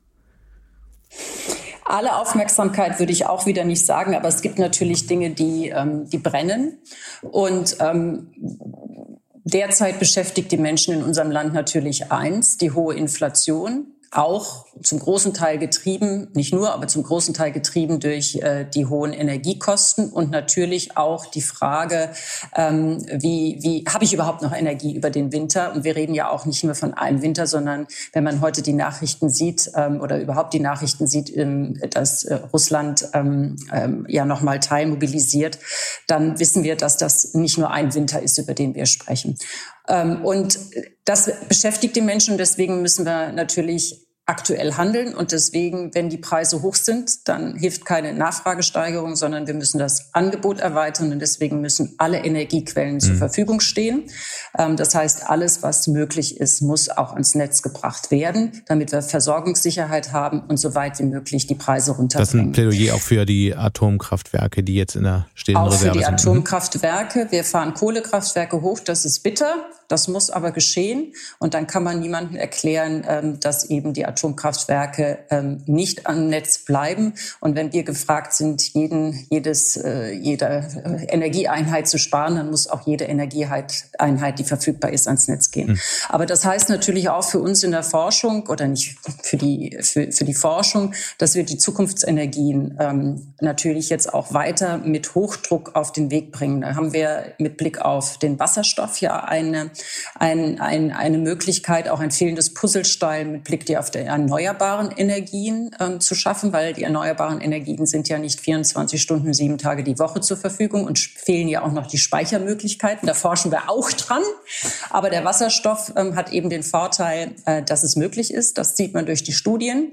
Alle Aufmerksamkeit würde ich auch wieder nicht sagen, aber es gibt natürlich Dinge, die brennen und derzeit beschäftigt die Menschen in unserem Land natürlich eins, die hohe Inflation, auch zum großen Teil getrieben, nicht nur, aber zum großen Teil getrieben durch die hohen Energiekosten und natürlich auch die Frage, wie habe ich überhaupt noch Energie über den Winter? Und wir reden ja auch nicht nur von einem Winter, sondern wenn man heute die Nachrichten sieht oder überhaupt die Nachrichten sieht, dass Russland ja nochmal teilmobilisiert, dann wissen wir, dass das nicht nur ein Winter ist, über den wir sprechen. Und das beschäftigt die Menschen und deswegen müssen wir natürlich aktuell handeln und deswegen, wenn die Preise hoch sind, dann hilft keine Nachfragesteigerung, sondern wir müssen das Angebot erweitern und deswegen müssen alle Energiequellen zur Verfügung stehen. Das heißt, alles, was möglich ist, muss auch ans Netz gebracht werden, damit wir Versorgungssicherheit haben und so weit wie möglich die Preise runterbringen. Das ist ein Plädoyer auch für die Atomkraftwerke, die jetzt in der stehenden Reserve sind. Auch für die Atomkraftwerke. Wir fahren Kohlekraftwerke hoch, das ist bitter. Das muss aber geschehen und dann kann man niemandem erklären, dass eben die Atomkraftwerke nicht am Netz bleiben. Und wenn wir gefragt sind, jede Energieeinheit zu sparen, dann muss auch jede Energieeinheit, die verfügbar ist, ans Netz gehen. Aber das heißt natürlich auch für uns in der Forschung oder nicht für die Forschung, dass wir die Zukunftsenergien natürlich jetzt auch weiter mit Hochdruck auf den Weg bringen. Da haben wir mit Blick auf den Wasserstoff ja eine Möglichkeit, auch ein fehlendes Puzzlestein mit Blick auf die erneuerbaren Energien zu schaffen, weil die erneuerbaren Energien sind ja nicht 24 Stunden, 7 Tage die Woche zur Verfügung und fehlen ja auch noch die Speichermöglichkeiten. Da forschen wir auch dran. Aber der Wasserstoff hat eben den Vorteil, dass es möglich ist. Das sieht man durch die Studien.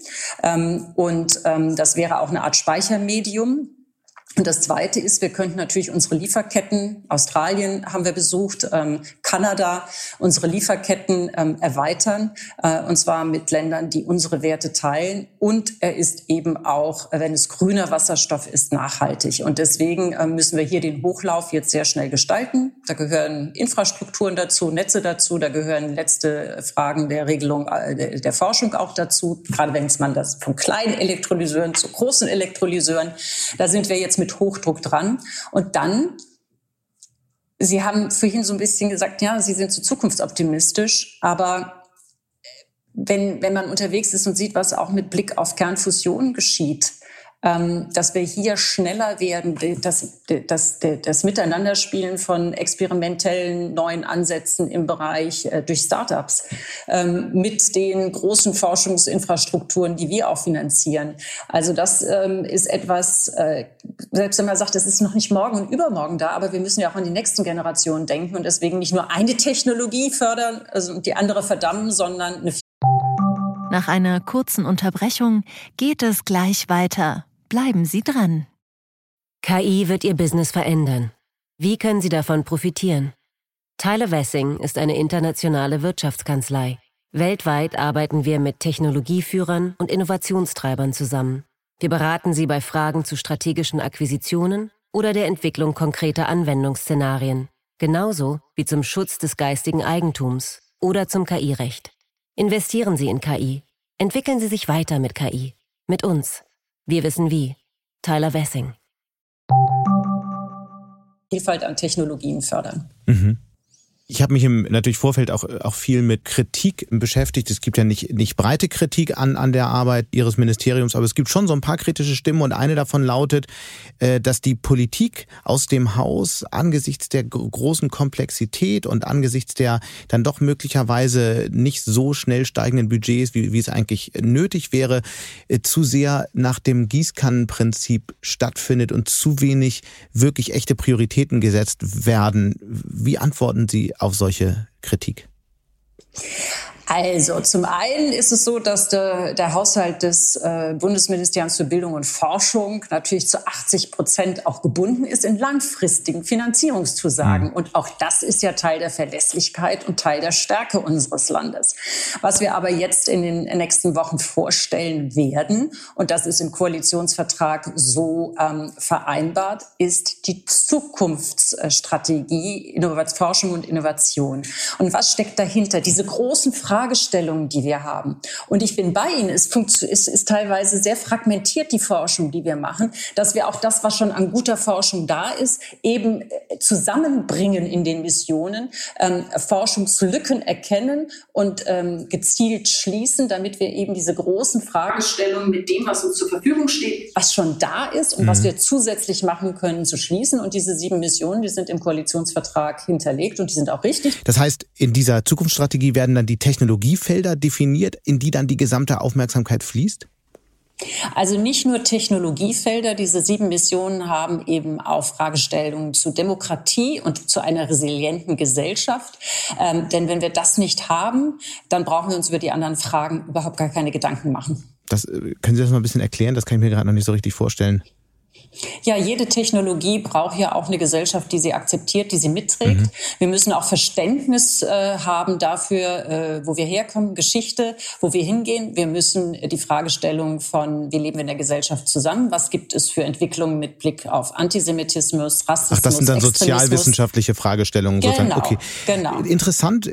Das wäre auch eine Art Speichermedium. Und das Zweite ist, wir könnten natürlich unsere Lieferketten, Australien haben wir besucht, Kanada, unsere Lieferketten erweitern, und zwar mit Ländern, die unsere Werte teilen. Und er ist eben auch, wenn es grüner Wasserstoff ist, nachhaltig. Und deswegen müssen wir hier den Hochlauf jetzt sehr schnell gestalten. Da gehören Infrastrukturen dazu, Netze dazu, da gehören letzte Fragen der Regelung der Forschung auch dazu, gerade wenn man das von kleinen Elektrolyseuren zu großen Elektrolyseuren, da sind wir jetzt mit Hochdruck dran. Und dann, Sie haben vorhin so ein bisschen gesagt, ja, Sie sind so zukunftsoptimistisch, aber wenn man unterwegs ist und sieht, was auch mit Blick auf Kernfusion geschieht, dass wir hier schneller werden, das Miteinanderspielen von experimentellen neuen Ansätzen im Bereich durch Startups mit den großen Forschungsinfrastrukturen, die wir auch finanzieren. Also das ist etwas, selbst wenn man sagt, das ist noch nicht morgen und übermorgen da, aber wir müssen ja auch an die nächsten Generationen denken und deswegen nicht nur eine Technologie fördern, also die andere verdammen, sondern eine. Nach einer kurzen Unterbrechung geht es gleich weiter. Bleiben Sie dran. KI wird Ihr Business verändern. Wie können Sie davon profitieren? Tyler Wessing ist eine internationale Wirtschaftskanzlei. Weltweit arbeiten wir mit Technologieführern und Innovationstreibern zusammen. Wir beraten Sie bei Fragen zu strategischen Akquisitionen oder der Entwicklung konkreter Anwendungsszenarien, genauso wie zum Schutz des geistigen Eigentums oder zum KI-Recht. Investieren Sie in KI. Entwickeln Sie sich weiter mit KI. Mit uns. Wir wissen wie. Tyler Wessing. Vielfalt an Technologien fördern. Mhm. Ich habe mich im natürlich Vorfeld auch viel mit Kritik beschäftigt. Es gibt ja nicht breite Kritik an der Arbeit Ihres Ministeriums, aber es gibt schon so ein paar kritische Stimmen und eine davon lautet, dass die Politik aus dem Haus angesichts der großen Komplexität und angesichts der dann doch möglicherweise nicht so schnell steigenden Budgets, wie es eigentlich nötig wäre, zu sehr nach dem Gießkannenprinzip stattfindet und zu wenig wirklich echte Prioritäten gesetzt werden. Wie antworten Sie auf solche Kritik? Also zum einen ist es so, dass der Haushalt des Bundesministeriums für Bildung und Forschung natürlich zu 80% auch gebunden ist in langfristigen Finanzierungszusagen. Und auch das ist ja Teil der Verlässlichkeit und Teil der Stärke unseres Landes. Was wir aber jetzt in den nächsten Wochen vorstellen werden, und das ist im Koalitionsvertrag so vereinbart, ist die Zukunftsstrategie Forschung und Innovation. Und was steckt dahinter? Diese großen Fragestellungen, die wir haben. Und ich bin bei Ihnen, es ist teilweise sehr fragmentiert, die Forschung, die wir machen, dass wir auch das, was schon an guter Forschung da ist, eben zusammenbringen in den Missionen, Forschungslücken erkennen und gezielt schließen, damit wir eben diese großen Fragestellungen mit dem, was uns zur Verfügung steht, was schon da ist und was wir zusätzlich machen können, zu schließen. Und diese 7 Missionen, die sind im Koalitionsvertrag hinterlegt und die sind auch richtig. Das heißt, in dieser Zukunftsstrategie werden dann die Technologiefelder definiert, in die dann die gesamte Aufmerksamkeit fließt? Also nicht nur Technologiefelder, diese 7 Missionen haben eben auch Fragestellungen zu Demokratie und zu einer resilienten Gesellschaft. Denn wenn wir das nicht haben, dann brauchen wir uns über die anderen Fragen überhaupt gar keine Gedanken machen. Können Sie das mal ein bisschen erklären? Das kann ich mir gerade noch nicht so richtig vorstellen. Ja, jede Technologie braucht ja auch eine Gesellschaft, die sie akzeptiert, die sie mitträgt. Wir müssen auch Verständnis haben dafür, wo wir herkommen, Geschichte, wo wir hingehen. Wir müssen die Fragestellung von, wie leben wir in der Gesellschaft zusammen? Was gibt es für Entwicklungen mit Blick auf Antisemitismus, Rassismus, das sind dann Extremismus? Sozialwissenschaftliche Fragestellungen. Genau, sozusagen. Okay. Genau. Interessant.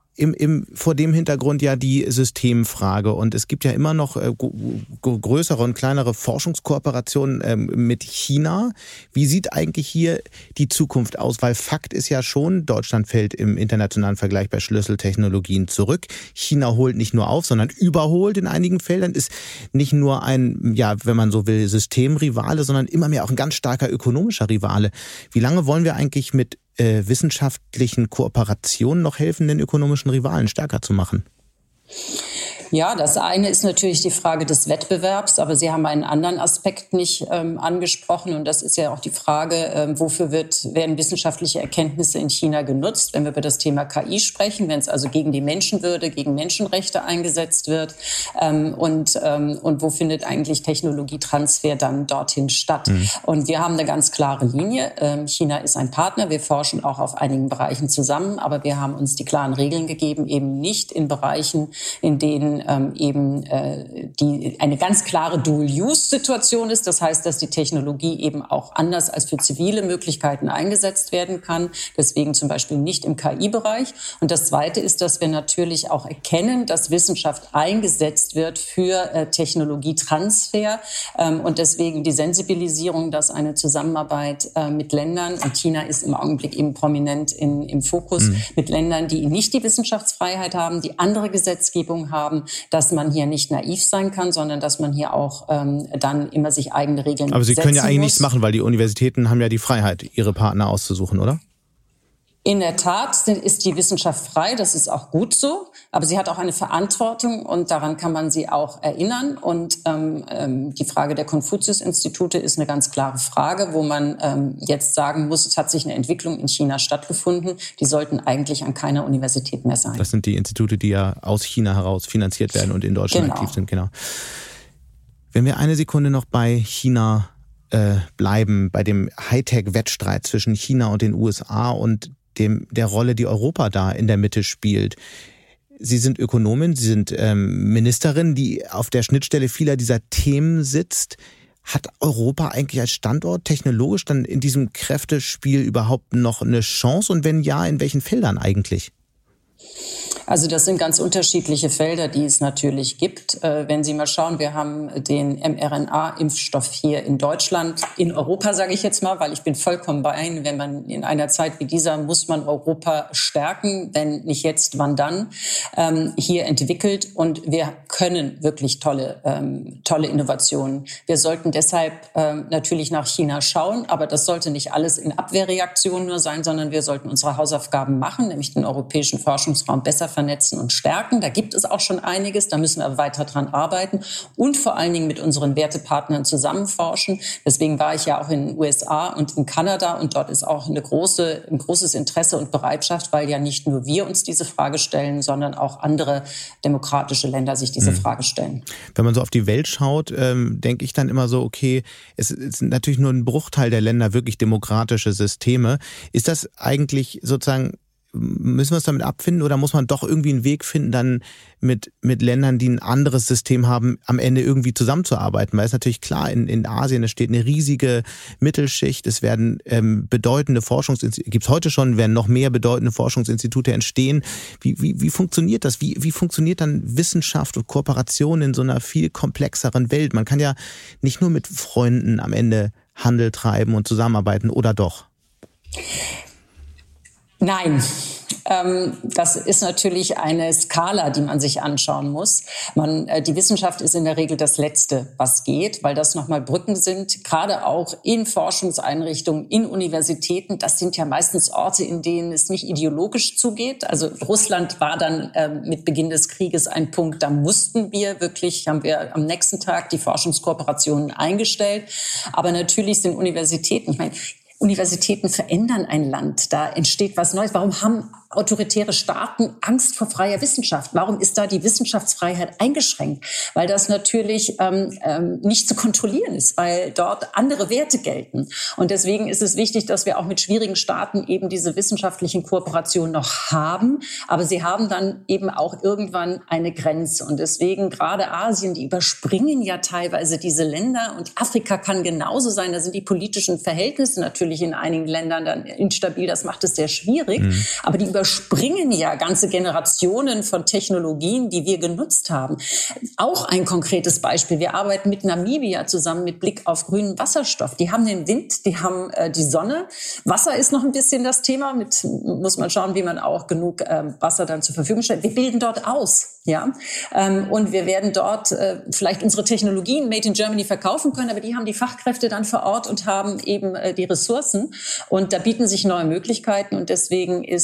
Vor dem Hintergrund ja die Systemfrage. Und es gibt ja immer noch größere und kleinere Forschungskooperationen mit China. Wie sieht eigentlich hier die Zukunft aus? Weil Fakt ist ja schon, Deutschland fällt im internationalen Vergleich bei Schlüsseltechnologien zurück. China holt nicht nur auf, sondern überholt in einigen Feldern, ist nicht nur ein, ja, wenn man so will, Systemrivale, sondern immer mehr auch ein ganz starker ökonomischer Rivale. Wie lange wollen wir eigentlich mit wissenschaftlichen Kooperationen noch helfen, den ökonomischen Rivalen stärker zu machen? Ja, das eine ist natürlich die Frage des Wettbewerbs, aber Sie haben einen anderen Aspekt nicht angesprochen und das ist ja auch die Frage, wofür werden wissenschaftliche Erkenntnisse in China genutzt, wenn wir über das Thema KI sprechen, wenn es also gegen die Menschenwürde, gegen Menschenrechte eingesetzt wird und wo findet eigentlich Technologietransfer dann dorthin statt. Und wir haben eine ganz klare Linie. China ist ein Partner, wir forschen auch auf einigen Bereichen zusammen, aber wir haben uns die klaren Regeln gegeben, eben nicht in Bereichen, in denen die eine ganz klare Dual-Use-Situation ist. Das heißt, dass die Technologie eben auch anders als für zivile Möglichkeiten eingesetzt werden kann. Deswegen zum Beispiel nicht im KI-Bereich. Und das Zweite ist, dass wir natürlich auch erkennen, dass Wissenschaft eingesetzt wird für Technologietransfer. Und deswegen die Sensibilisierung, dass eine Zusammenarbeit mit Ländern, und China ist im Augenblick eben prominent im Fokus, mit Ländern, die nicht die Wissenschaftsfreiheit haben, die andere Gesetzgebung haben, dass man hier nicht naiv sein kann, sondern dass man hier auch dann immer sich eigene Regeln setzen muss. Aber Sie können ja eigentlich nichts machen, weil die Universitäten haben ja die Freiheit, ihre Partner auszusuchen, oder? In der Tat ist die Wissenschaft frei, das ist auch gut so, aber sie hat auch eine Verantwortung und daran kann man sie auch erinnern. Und die Frage der Konfuzius-Institute ist eine ganz klare Frage, wo man jetzt sagen muss, es hat sich eine Entwicklung in China stattgefunden, die sollten eigentlich an keiner Universität mehr sein. Das sind die Institute, die ja aus China heraus finanziert werden und in Deutschland aktiv sind, genau. Wenn wir eine Sekunde noch bei China bleiben, bei dem Hightech-Wettstreit zwischen China und den USA und der Rolle, die Europa da in der Mitte spielt. Sie sind Ökonomin, Sie sind Ministerin, die auf der Schnittstelle vieler dieser Themen sitzt. Hat Europa eigentlich als Standort technologisch dann in diesem Kräftespiel überhaupt noch eine Chance? Und wenn ja, in welchen Feldern eigentlich? Also das sind ganz unterschiedliche Felder, die es natürlich gibt. Wenn Sie mal schauen, wir haben den mRNA-Impfstoff hier in Deutschland, in Europa sage ich jetzt mal, weil ich bin vollkommen bei Ihnen, wenn man in einer Zeit wie dieser muss man Europa stärken, wenn nicht jetzt, wann dann, hier entwickelt und wir können wirklich tolle Innovationen. Wir sollten deshalb natürlich nach China schauen, aber das sollte nicht alles in Abwehrreaktionen nur sein, sondern wir sollten unsere Hausaufgaben machen, nämlich den europäischen Forschungsraum besser vernetzen und stärken. Da gibt es auch schon einiges, da müssen wir aber weiter dran arbeiten und vor allen Dingen mit unseren Wertepartnern zusammen forschen. Deswegen war ich ja auch in den USA und in Kanada und dort ist auch ein großes Interesse und Bereitschaft, weil ja nicht nur wir uns diese Frage stellen, sondern auch andere demokratische Länder sich diese Frage stellen. Wenn man so auf die Welt schaut, denke ich dann immer so, okay, es ist natürlich nur ein Bruchteil der Länder wirklich demokratische Systeme. Ist das eigentlich sozusagen, müssen wir uns damit abfinden oder muss man doch irgendwie einen Weg finden, dann mit Ländern, die ein anderes System haben, am Ende irgendwie zusammenzuarbeiten? Weil es natürlich klar, in Asien, es steht eine riesige Mittelschicht, es werden bedeutende Forschungsinstitute, gibt es heute schon, werden noch mehr bedeutende Forschungsinstitute entstehen. Wie funktioniert das? Wie funktioniert dann Wissenschaft und Kooperation in so einer viel komplexeren Welt? Man kann ja nicht nur mit Freunden am Ende Handel treiben und zusammenarbeiten, oder doch? Nein, das ist natürlich eine Skala, die man sich anschauen muss. Die Wissenschaft ist in der Regel das Letzte, was geht, weil das nochmal Brücken sind, gerade auch in Forschungseinrichtungen, in Universitäten. Das sind ja meistens Orte, in denen es nicht ideologisch zugeht. Also Russland war dann mit Beginn des Krieges ein Punkt, da haben wir am nächsten Tag die Forschungskooperationen eingestellt. Aber natürlich sind Universitäten, Universitäten verändern ein Land, da entsteht was Neues. Warum haben autoritäre Staaten Angst vor freier Wissenschaft? Warum ist da die Wissenschaftsfreiheit eingeschränkt? Weil das natürlich nicht zu kontrollieren ist, weil dort andere Werte gelten. Und deswegen ist es wichtig, dass wir auch mit schwierigen Staaten eben diese wissenschaftlichen Kooperationen noch haben. Aber sie haben dann eben auch irgendwann eine Grenze. Und deswegen gerade Asien, die überspringen ja teilweise diese Länder. Und Afrika kann genauso sein. Da sind die politischen Verhältnisse natürlich in einigen Ländern dann instabil. Das macht es sehr schwierig. Aber die überspringen ja ganze Generationen von Technologien, die wir genutzt haben. Auch ein konkretes Beispiel. Wir arbeiten mit Namibia zusammen mit Blick auf grünen Wasserstoff. Die haben den Wind, die haben die Sonne. Wasser ist noch ein bisschen das Thema. Muss man schauen, wie man auch genug Wasser dann zur Verfügung stellt. Wir bilden dort aus. Ja, und wir werden dort vielleicht unsere Technologien Made in Germany verkaufen können, aber die haben die Fachkräfte dann vor Ort und haben eben die Ressourcen. Und da bieten sich neue Möglichkeiten und deswegen ist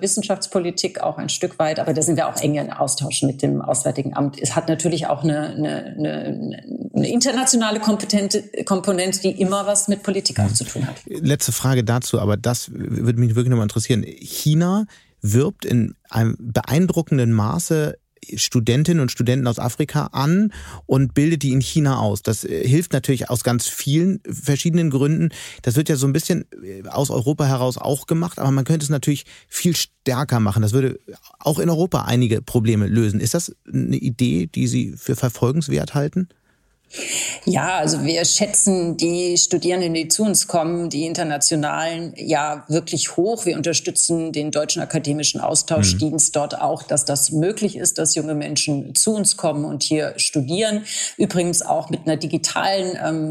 Wissenschaftspolitik auch ein Stück weit, aber da sind wir auch eng in Austausch mit dem Auswärtigen Amt. Es hat natürlich auch eine internationale Komponente, die immer was mit Politik auch zu tun hat. Letzte Frage dazu, aber das würde mich wirklich nochmal interessieren. China wirbt in einem beeindruckenden Maße Studentinnen und Studenten aus Afrika an und bildet die in China aus. Das hilft natürlich aus ganz vielen verschiedenen Gründen. Das wird ja so ein bisschen aus Europa heraus auch gemacht, aber man könnte es natürlich viel stärker machen. Das würde auch in Europa einige Probleme lösen. Ist das eine Idee, die Sie für verfolgenswert halten? Ja, also wir schätzen die Studierenden, die zu uns kommen, die internationalen, ja wirklich hoch. Wir unterstützen den Deutschen Akademischen Austauschdienst dort auch, dass das möglich ist, dass junge Menschen zu uns kommen und hier studieren. Übrigens auch mit einer digitalen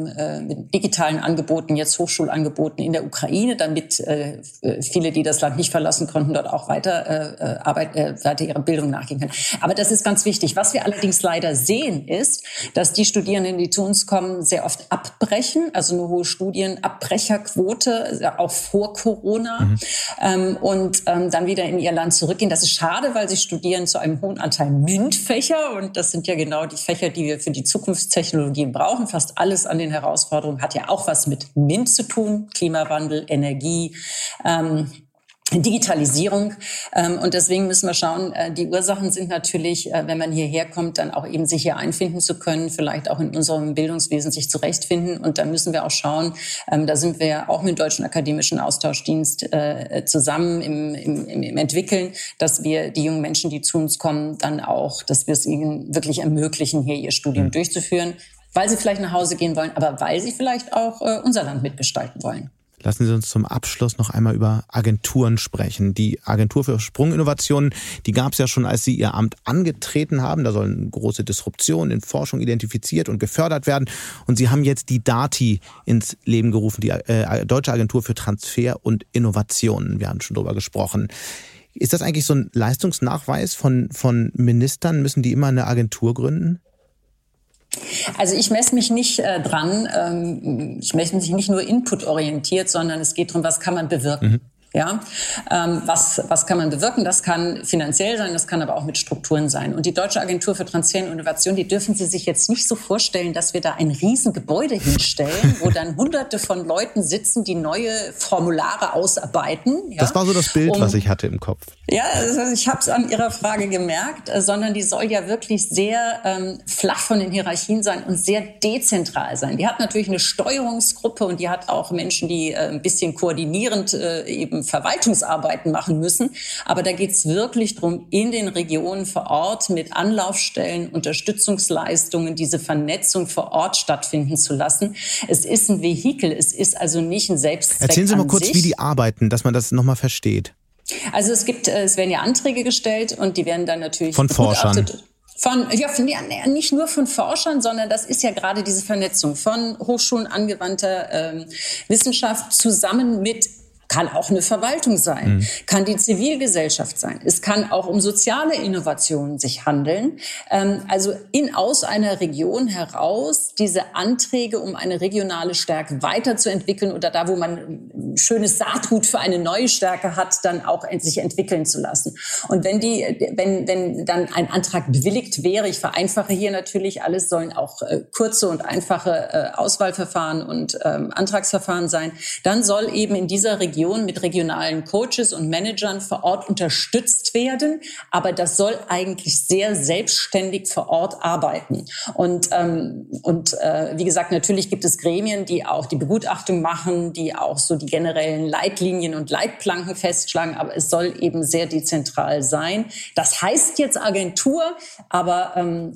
Angeboten, jetzt Hochschulangeboten in der Ukraine, damit viele, die das Land nicht verlassen konnten, dort auch weiter ihrer Bildung nachgehen können. Aber das ist ganz wichtig. Was wir allerdings leider sehen, ist, dass die Studierenden, die zu uns kommen, sehr oft abbrechen, also eine hohe Studienabbrecherquote, auch vor Corona, und dann wieder in ihr Land zurückgehen. Das ist schade, weil sie studieren zu einem hohen Anteil MINT-Fächer, und das sind ja genau die Fächer, die wir für die Zukunftstechnologien brauchen. Fast alles an den Herausforderungen hat ja auch was mit MINT zu tun, Klimawandel, Energie, Digitalisierung, und deswegen müssen wir schauen, die Ursachen sind natürlich, wenn man hierher kommt, dann auch eben sich hier einfinden zu können, vielleicht auch in unserem Bildungswesen sich zurechtfinden, und da müssen wir auch schauen, da sind wir auch mit dem Deutschen Akademischen Austauschdienst zusammen im Entwickeln, dass wir die jungen Menschen, die zu uns kommen, dann auch, dass wir es ihnen wirklich ermöglichen, hier ihr Studium durchzuführen, weil sie vielleicht nach Hause gehen wollen, aber weil sie vielleicht auch unser Land mitgestalten wollen. Lassen Sie uns zum Abschluss noch einmal über Agenturen sprechen. Die Agentur für Sprunginnovationen, die gab es ja schon, als Sie Ihr Amt angetreten haben. Da sollen große Disruptionen in Forschung identifiziert und gefördert werden. Und Sie haben jetzt die DATI ins Leben gerufen, die Deutsche Agentur für Transfer und Innovationen. Wir haben schon drüber gesprochen. Ist das eigentlich so ein Leistungsnachweis von Ministern? Müssen die immer eine Agentur gründen? Also ich messe mich nicht dran. Ich messe mich nicht nur inputorientiert, sondern es geht darum, was kann man bewirken. Ja, was kann man bewirken? Das kann finanziell sein, das kann aber auch mit Strukturen sein. Und die Deutsche Agentur für Transfer und Innovation, die dürfen Sie sich jetzt nicht so vorstellen, dass wir da ein Riesengebäude hinstellen, wo dann Hunderte von Leuten sitzen, die neue Formulare ausarbeiten. Ja? Das war so das Bild, was ich hatte im Kopf. Ja, also ich habe es an Ihrer Frage gemerkt, sondern die soll ja wirklich sehr flach von den Hierarchien sein und sehr dezentral sein. Die hat natürlich eine Steuerungsgruppe und die hat auch Menschen, die ein bisschen koordinierend eben Verwaltungsarbeiten machen müssen. Aber da geht es wirklich darum, in den Regionen vor Ort mit Anlaufstellen, Unterstützungsleistungen, diese Vernetzung vor Ort stattfinden zu lassen. Es ist ein Vehikel, es ist also nicht ein Selbstzweck. Erzählen Sie mal kurz, wie die arbeiten, dass man das nochmal versteht. Also es werden ja Anträge gestellt und die werden dann natürlich von Forschern. Nicht nur von Forschern, sondern das ist ja gerade diese Vernetzung von Hochschulen angewandter Wissenschaft zusammen mit, kann auch eine Verwaltung sein, kann die Zivilgesellschaft sein. Es kann auch um soziale Innovationen sich handeln. Also aus einer Region heraus diese Anträge, um eine regionale Stärke weiterzuentwickeln oder da, wo man ein schönes Saatgut für eine neue Stärke hat, dann auch sich entwickeln zu lassen. Und wenn dann ein Antrag bewilligt wäre, ich vereinfache hier natürlich alles, sollen auch kurze und einfache Auswahlverfahren und Antragsverfahren sein, dann soll eben in dieser Region mit regionalen Coaches und Managern vor Ort unterstützt werden. Aber das soll eigentlich sehr selbstständig vor Ort arbeiten. Und wie gesagt, natürlich gibt es Gremien, die auch die Begutachtung machen, die auch so die generellen Leitlinien und Leitplanken festschlagen. Aber es soll eben sehr dezentral sein. Das heißt jetzt Agentur, aber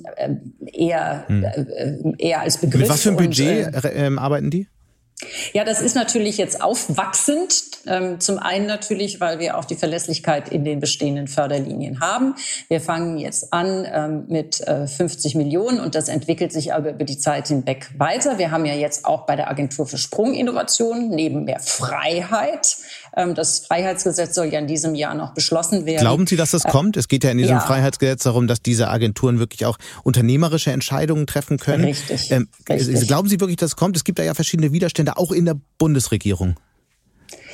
eher als Begriff. Mit was für ein Budget arbeiten die? Ja, das ist natürlich jetzt aufwachsend. Zum einen natürlich, weil wir auch die Verlässlichkeit in den bestehenden Förderlinien haben. Wir fangen jetzt an mit 50 Millionen und das entwickelt sich aber über die Zeit hinweg weiter. Wir haben ja jetzt auch bei der Agentur für Sprunginnovation neben mehr Freiheit. Das Freiheitsgesetz soll ja in diesem Jahr noch beschlossen werden. Glauben Sie, dass das kommt? Es geht ja in diesem Freiheitsgesetz darum, dass diese Agenturen wirklich auch unternehmerische Entscheidungen treffen können. Richtig. Glauben Sie wirklich, dass es kommt? Es gibt da ja verschiedene Widerstände, auch in der Bundesregierung.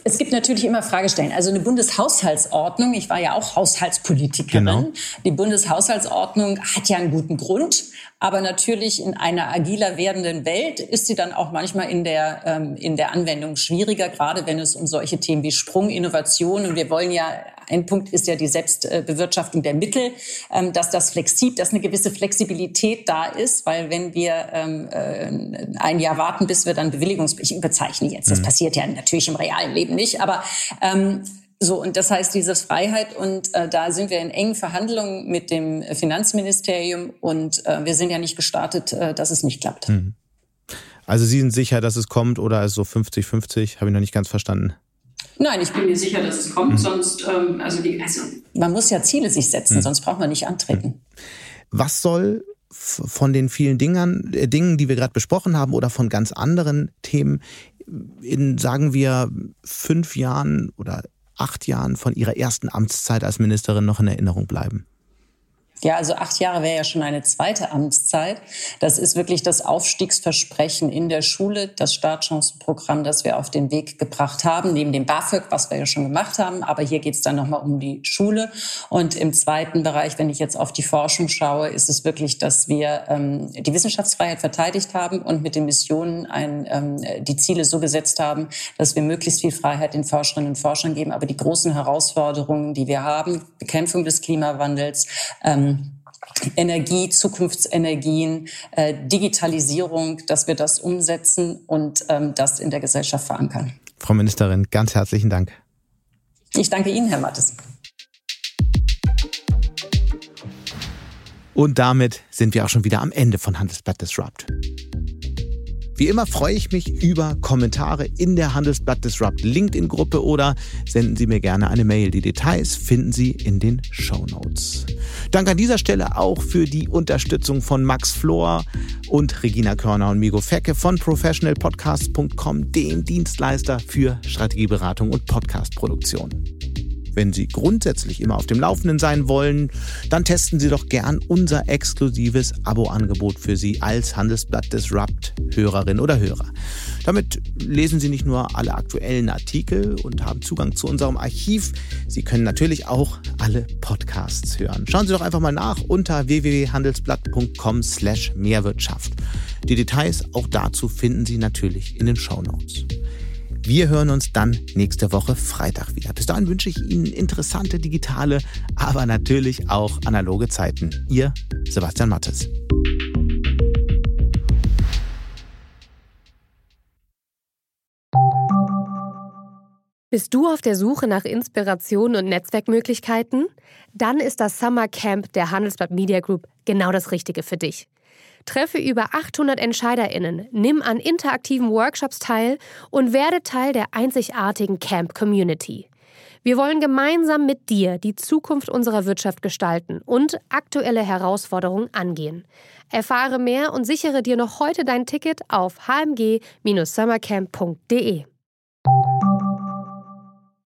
Es gibt natürlich immer Fragestellen. Also eine Bundeshaushaltsordnung, ich war ja auch Haushaltspolitikerin. Genau. Die Bundeshaushaltsordnung hat ja einen guten Grund. Aber natürlich in einer agiler werdenden Welt ist sie dann auch manchmal in der Anwendung schwieriger, gerade wenn es um solche Themen wie Sprunginnovation, und wir wollen ja, ein Punkt ist ja die Selbstbewirtschaftung der Mittel, dass eine gewisse Flexibilität da ist, weil wenn wir ein Jahr warten, bis wir dann ich überzeichne jetzt, das passiert ja natürlich im realen Leben nicht, aber und das heißt, diese Freiheit, und da sind wir in engen Verhandlungen mit dem Finanzministerium, und wir sind ja nicht gestartet, dass es nicht klappt. Also Sie sind sicher, dass es kommt, oder ist es so 50-50? Habe ich noch nicht ganz verstanden. Nein, ich bin mir sicher, dass es kommt, sonst, man muss ja Ziele sich setzen, sonst braucht man nicht antreten. Was soll von den vielen Dingen, die wir gerade besprochen haben, oder von ganz anderen Themen in, sagen wir, 5 Jahren oder 8 Jahren von Ihrer ersten Amtszeit als Ministerin noch in Erinnerung bleiben? Ja, also 8 Jahre wäre ja schon eine zweite Amtszeit. Das ist wirklich das Aufstiegsversprechen in der Schule, das Startchancenprogramm, das wir auf den Weg gebracht haben, neben dem BAföG, was wir ja schon gemacht haben. Aber hier geht es dann nochmal um die Schule. Und im zweiten Bereich, wenn ich jetzt auf die Forschung schaue, ist es wirklich, dass wir die Wissenschaftsfreiheit verteidigt haben und mit den Missionen die Ziele so gesetzt haben, dass wir möglichst viel Freiheit den Forscherinnen und Forschern geben. Aber die großen Herausforderungen, die wir haben, Bekämpfung des Klimawandels, Energie, Zukunftsenergien, Digitalisierung, dass wir das umsetzen und das in der Gesellschaft verankern. Frau Ministerin, ganz herzlichen Dank. Ich danke Ihnen, Herr Mattes. Und damit sind wir auch schon wieder am Ende von Handelsblatt Disrupt. Wie immer freue ich mich über Kommentare in der Handelsblatt Disrupt LinkedIn-Gruppe oder senden Sie mir gerne eine Mail. Die Details finden Sie in den Shownotes. Danke an dieser Stelle auch für die Unterstützung von Max Flor und Regina Körner und Migo Fecke von professionalpodcast.com, dem Dienstleister für Strategieberatung und Podcastproduktion. Wenn Sie grundsätzlich immer auf dem Laufenden sein wollen, dann testen Sie doch gern unser exklusives Abo-Angebot für Sie als Handelsblatt Disrupt Hörerin oder Hörer. Damit lesen Sie nicht nur alle aktuellen Artikel und haben Zugang zu unserem Archiv, Sie können natürlich auch alle Podcasts hören. Schauen Sie doch einfach mal nach unter www.handelsblatt.com/Mehrwirtschaft. Die Details auch dazu finden Sie natürlich in den Shownotes. Wir hören uns dann nächste Woche Freitag wieder. Bis dahin wünsche ich Ihnen interessante digitale, aber natürlich auch analoge Zeiten. Ihr Sebastian Mattes. Bist du auf der Suche nach Inspiration und Netzwerkmöglichkeiten? Dann ist das Summer Camp der Handelsblatt Media Group genau das Richtige für dich. Treffe über 800 EntscheiderInnen, nimm an interaktiven Workshops teil und werde Teil der einzigartigen Camp-Community. Wir wollen gemeinsam mit dir die Zukunft unserer Wirtschaft gestalten und aktuelle Herausforderungen angehen. Erfahre mehr und sichere dir noch heute dein Ticket auf hmg-summercamp.de.